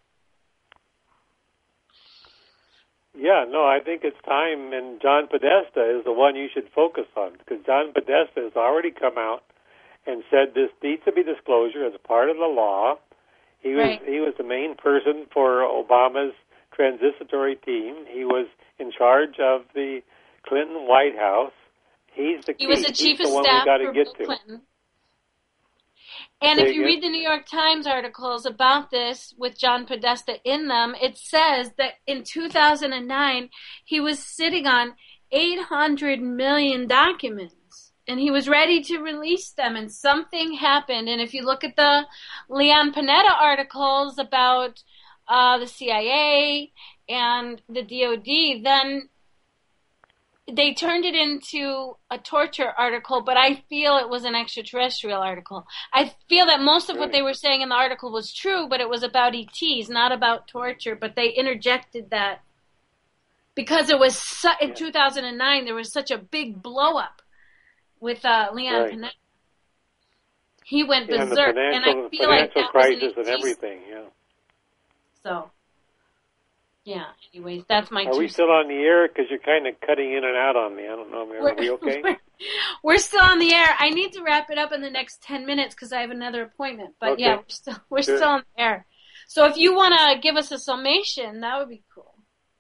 Yeah, no, I think it's time, and John Podesta is the one you should focus on, because John Podesta has already come out and said this needs to be disclosure as a part of the law. He was the main person for Obama's transitory team. He was in charge of the Clinton White House. He's the key. He was the chief of staff for Bill Clinton. And if you read the New York Times articles about this with John Podesta in them, it says that in 2009, he was sitting on 800 million documents. And he was ready to release them, and something happened. And if you look at the Leon Panetta articles about the CIA and the DOD, then they turned it into a torture article, but I feel it was an extraterrestrial article. I feel that most of what they were saying in the article was true, but it was about ETs, not about torture. But they interjected that because it was in 2009 there was such a big blow up with Leon Panetta. He went berserk, and I feel like that was an crisis and everything. Yeah. So. Yeah, anyways, that's my Are we still on the air? Because you're kind of cutting in and out on me. I don't know. Are we okay? We're still on the air. I need to wrap it up in the next 10 minutes because I have another appointment. But yeah, we're still on the air. So if you want to give us a summation, that would be cool.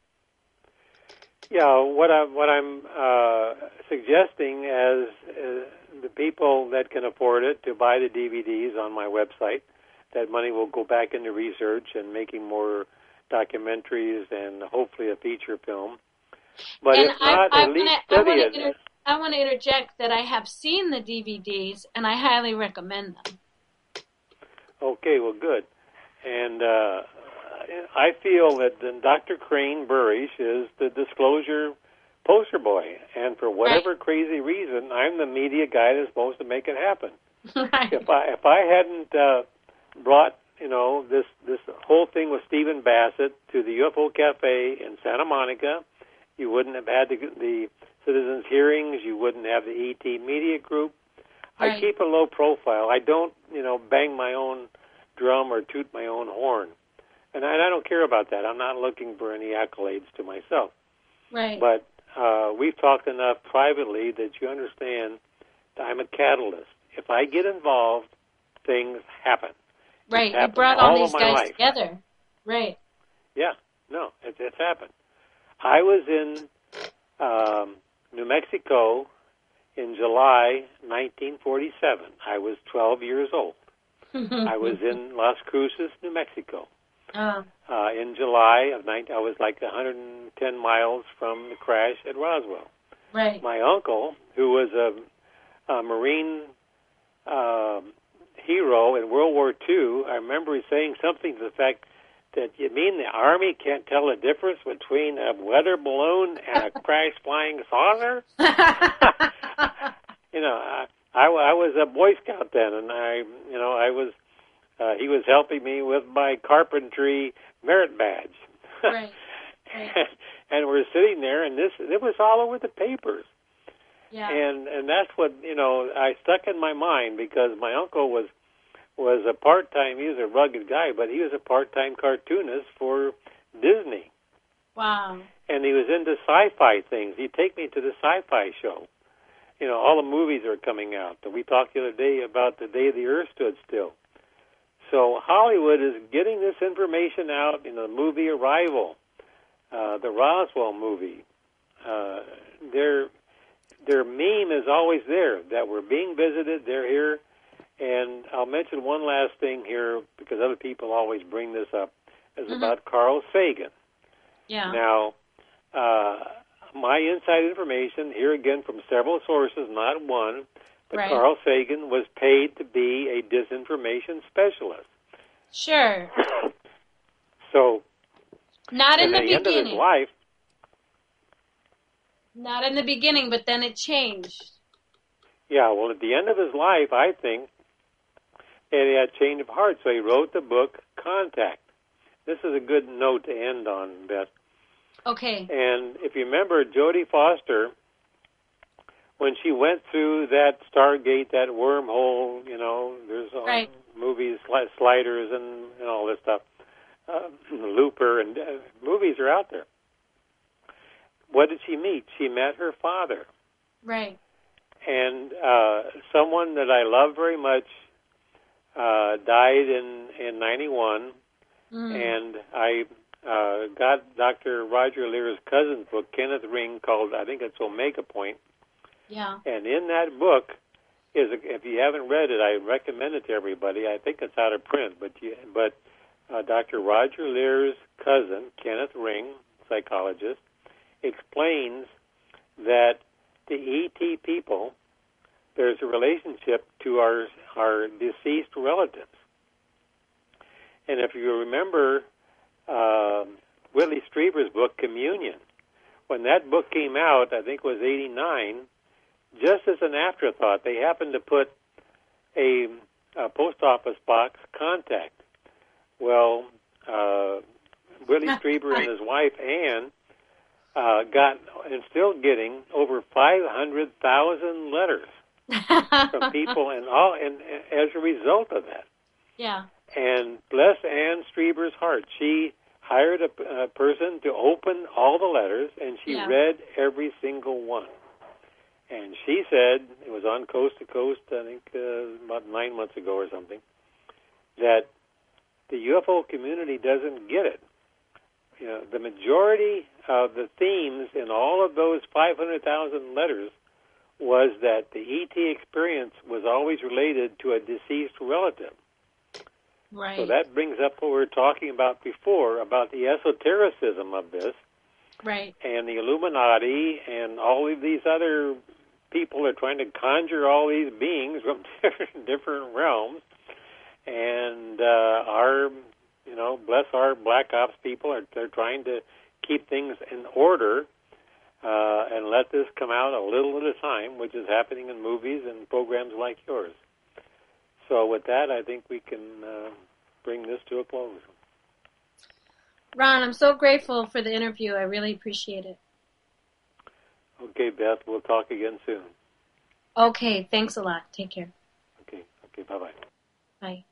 Yeah, what I'm suggesting as the people that can afford it to buy the DVDs on my website, that money will go back into research and making more documentaries and hopefully a feature film. But if not, at least study it. I want to interject that I have seen the DVDs and I highly recommend them. Okay, well, good. And I feel that Dr. Crane Burrish is the disclosure poster boy, and for whatever crazy reason, I'm the media guy that's supposed to make it happen. Right. If I hadn't brought this whole thing with Stephen Bassett to the UFO Cafe in Santa Monica, you wouldn't have had the citizens' hearings. You wouldn't have the ET Media Group. Right. I keep a low profile. I don't, bang my own drum or toot my own horn, and I don't care about that. I'm not looking for any accolades to myself. Right. But we've talked enough privately that you understand that I'm a catalyst. If I get involved, things happen. Right, you brought all these guys together. Right. Yeah, no, it's happened. I was in New Mexico in July 1947. I was 12 years old. I was in Las Cruces, New Mexico. In July of I was like 110 miles from the crash at Roswell. Right. My uncle, who was a Marine hero in World War II, I remember saying something to the fact that, you mean the Army can't tell the difference between a weather balloon and a crash flying saucer? I was a Boy Scout then, and I was he was helping me with my carpentry merit badge. Right. And we're sitting there, and it was all over the papers. Yeah. And that's what, I stuck in my mind, because my uncle was a part-time, he was a rugged guy, but he was a part-time cartoonist for Disney. Wow. And he was into sci-fi things. He'd take me to the sci-fi show. All the movies are coming out. And we talked the other day about the day the Earth stood still. So Hollywood is getting this information out in the movie Arrival, the Roswell movie. Their meme is always there, that we're being visited, they're here. And I'll mention one last thing here, because other people always bring this up, is about Carl Sagan. Yeah. Now, my inside information, here again from several sources, not one, but Carl Sagan was paid to be a disinformation specialist. Sure. So, not in the beginning. End of his life, not in the beginning, but then it changed. Yeah, well, at the end of his life, I think, he had a change of heart, so he wrote the book Contact. This is a good note to end on, Beth. Okay. And if you remember, Jodie Foster, when she went through that Stargate, that wormhole, there's movies, Sliders and all this stuff, Looper, and movies are out there. What did she meet? She met her father. Right. And someone that I love very much died in 91, and I got Dr. Roger Lear's cousin's book, Kenneth Ring, called, I think it's Omega Point. Yeah. And in that book, if you haven't read it, I recommend it to everybody. I think it's out of print, but Dr. Roger Lear's cousin, Kenneth Ring, psychologist, explains that the ET people, there's a relationship to our deceased relatives. And if you remember Whitley Strieber's book, Communion, when that book came out, I think it was 89, just as an afterthought, they happened to put a post office box contact. Well, Willie Strieber and his wife, Ann, got and still getting over 500,000 letters from people, and as a result of that. Yeah. And bless Ann Strieber's heart, she hired a person to open all the letters, and she read every single one. And she said, it was on Coast to Coast, I think about 9 months ago or something, that the UFO community doesn't get it. You know, the majority of the themes in all of those 500,000 letters was that the ET experience was always related to a deceased relative. Right. So that brings up what we were talking about before, about the esotericism of this. Right. And the Illuminati and all of these other people are trying to conjure all these beings from different realms. And bless our Black Ops people, they're trying to keep things in order and let this come out a little at a time, which is happening in movies and programs like yours. So with that, I think we can bring this to a close. Ron, I'm so grateful for the interview. I really appreciate it. Okay, Beth, we'll talk again soon. Okay, thanks a lot. Take care. Okay, bye-bye. Bye.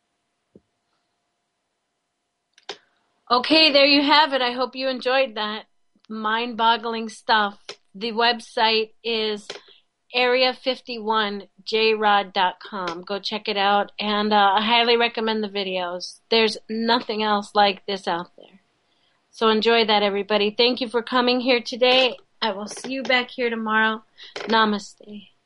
Okay, there you have it. I hope you enjoyed that. Mind-boggling stuff. The website is area51jrod.com. Go check it out, and I highly recommend the videos. There's nothing else like this out there. So enjoy that, everybody. Thank you for coming here today. I will see you back here tomorrow. Namaste.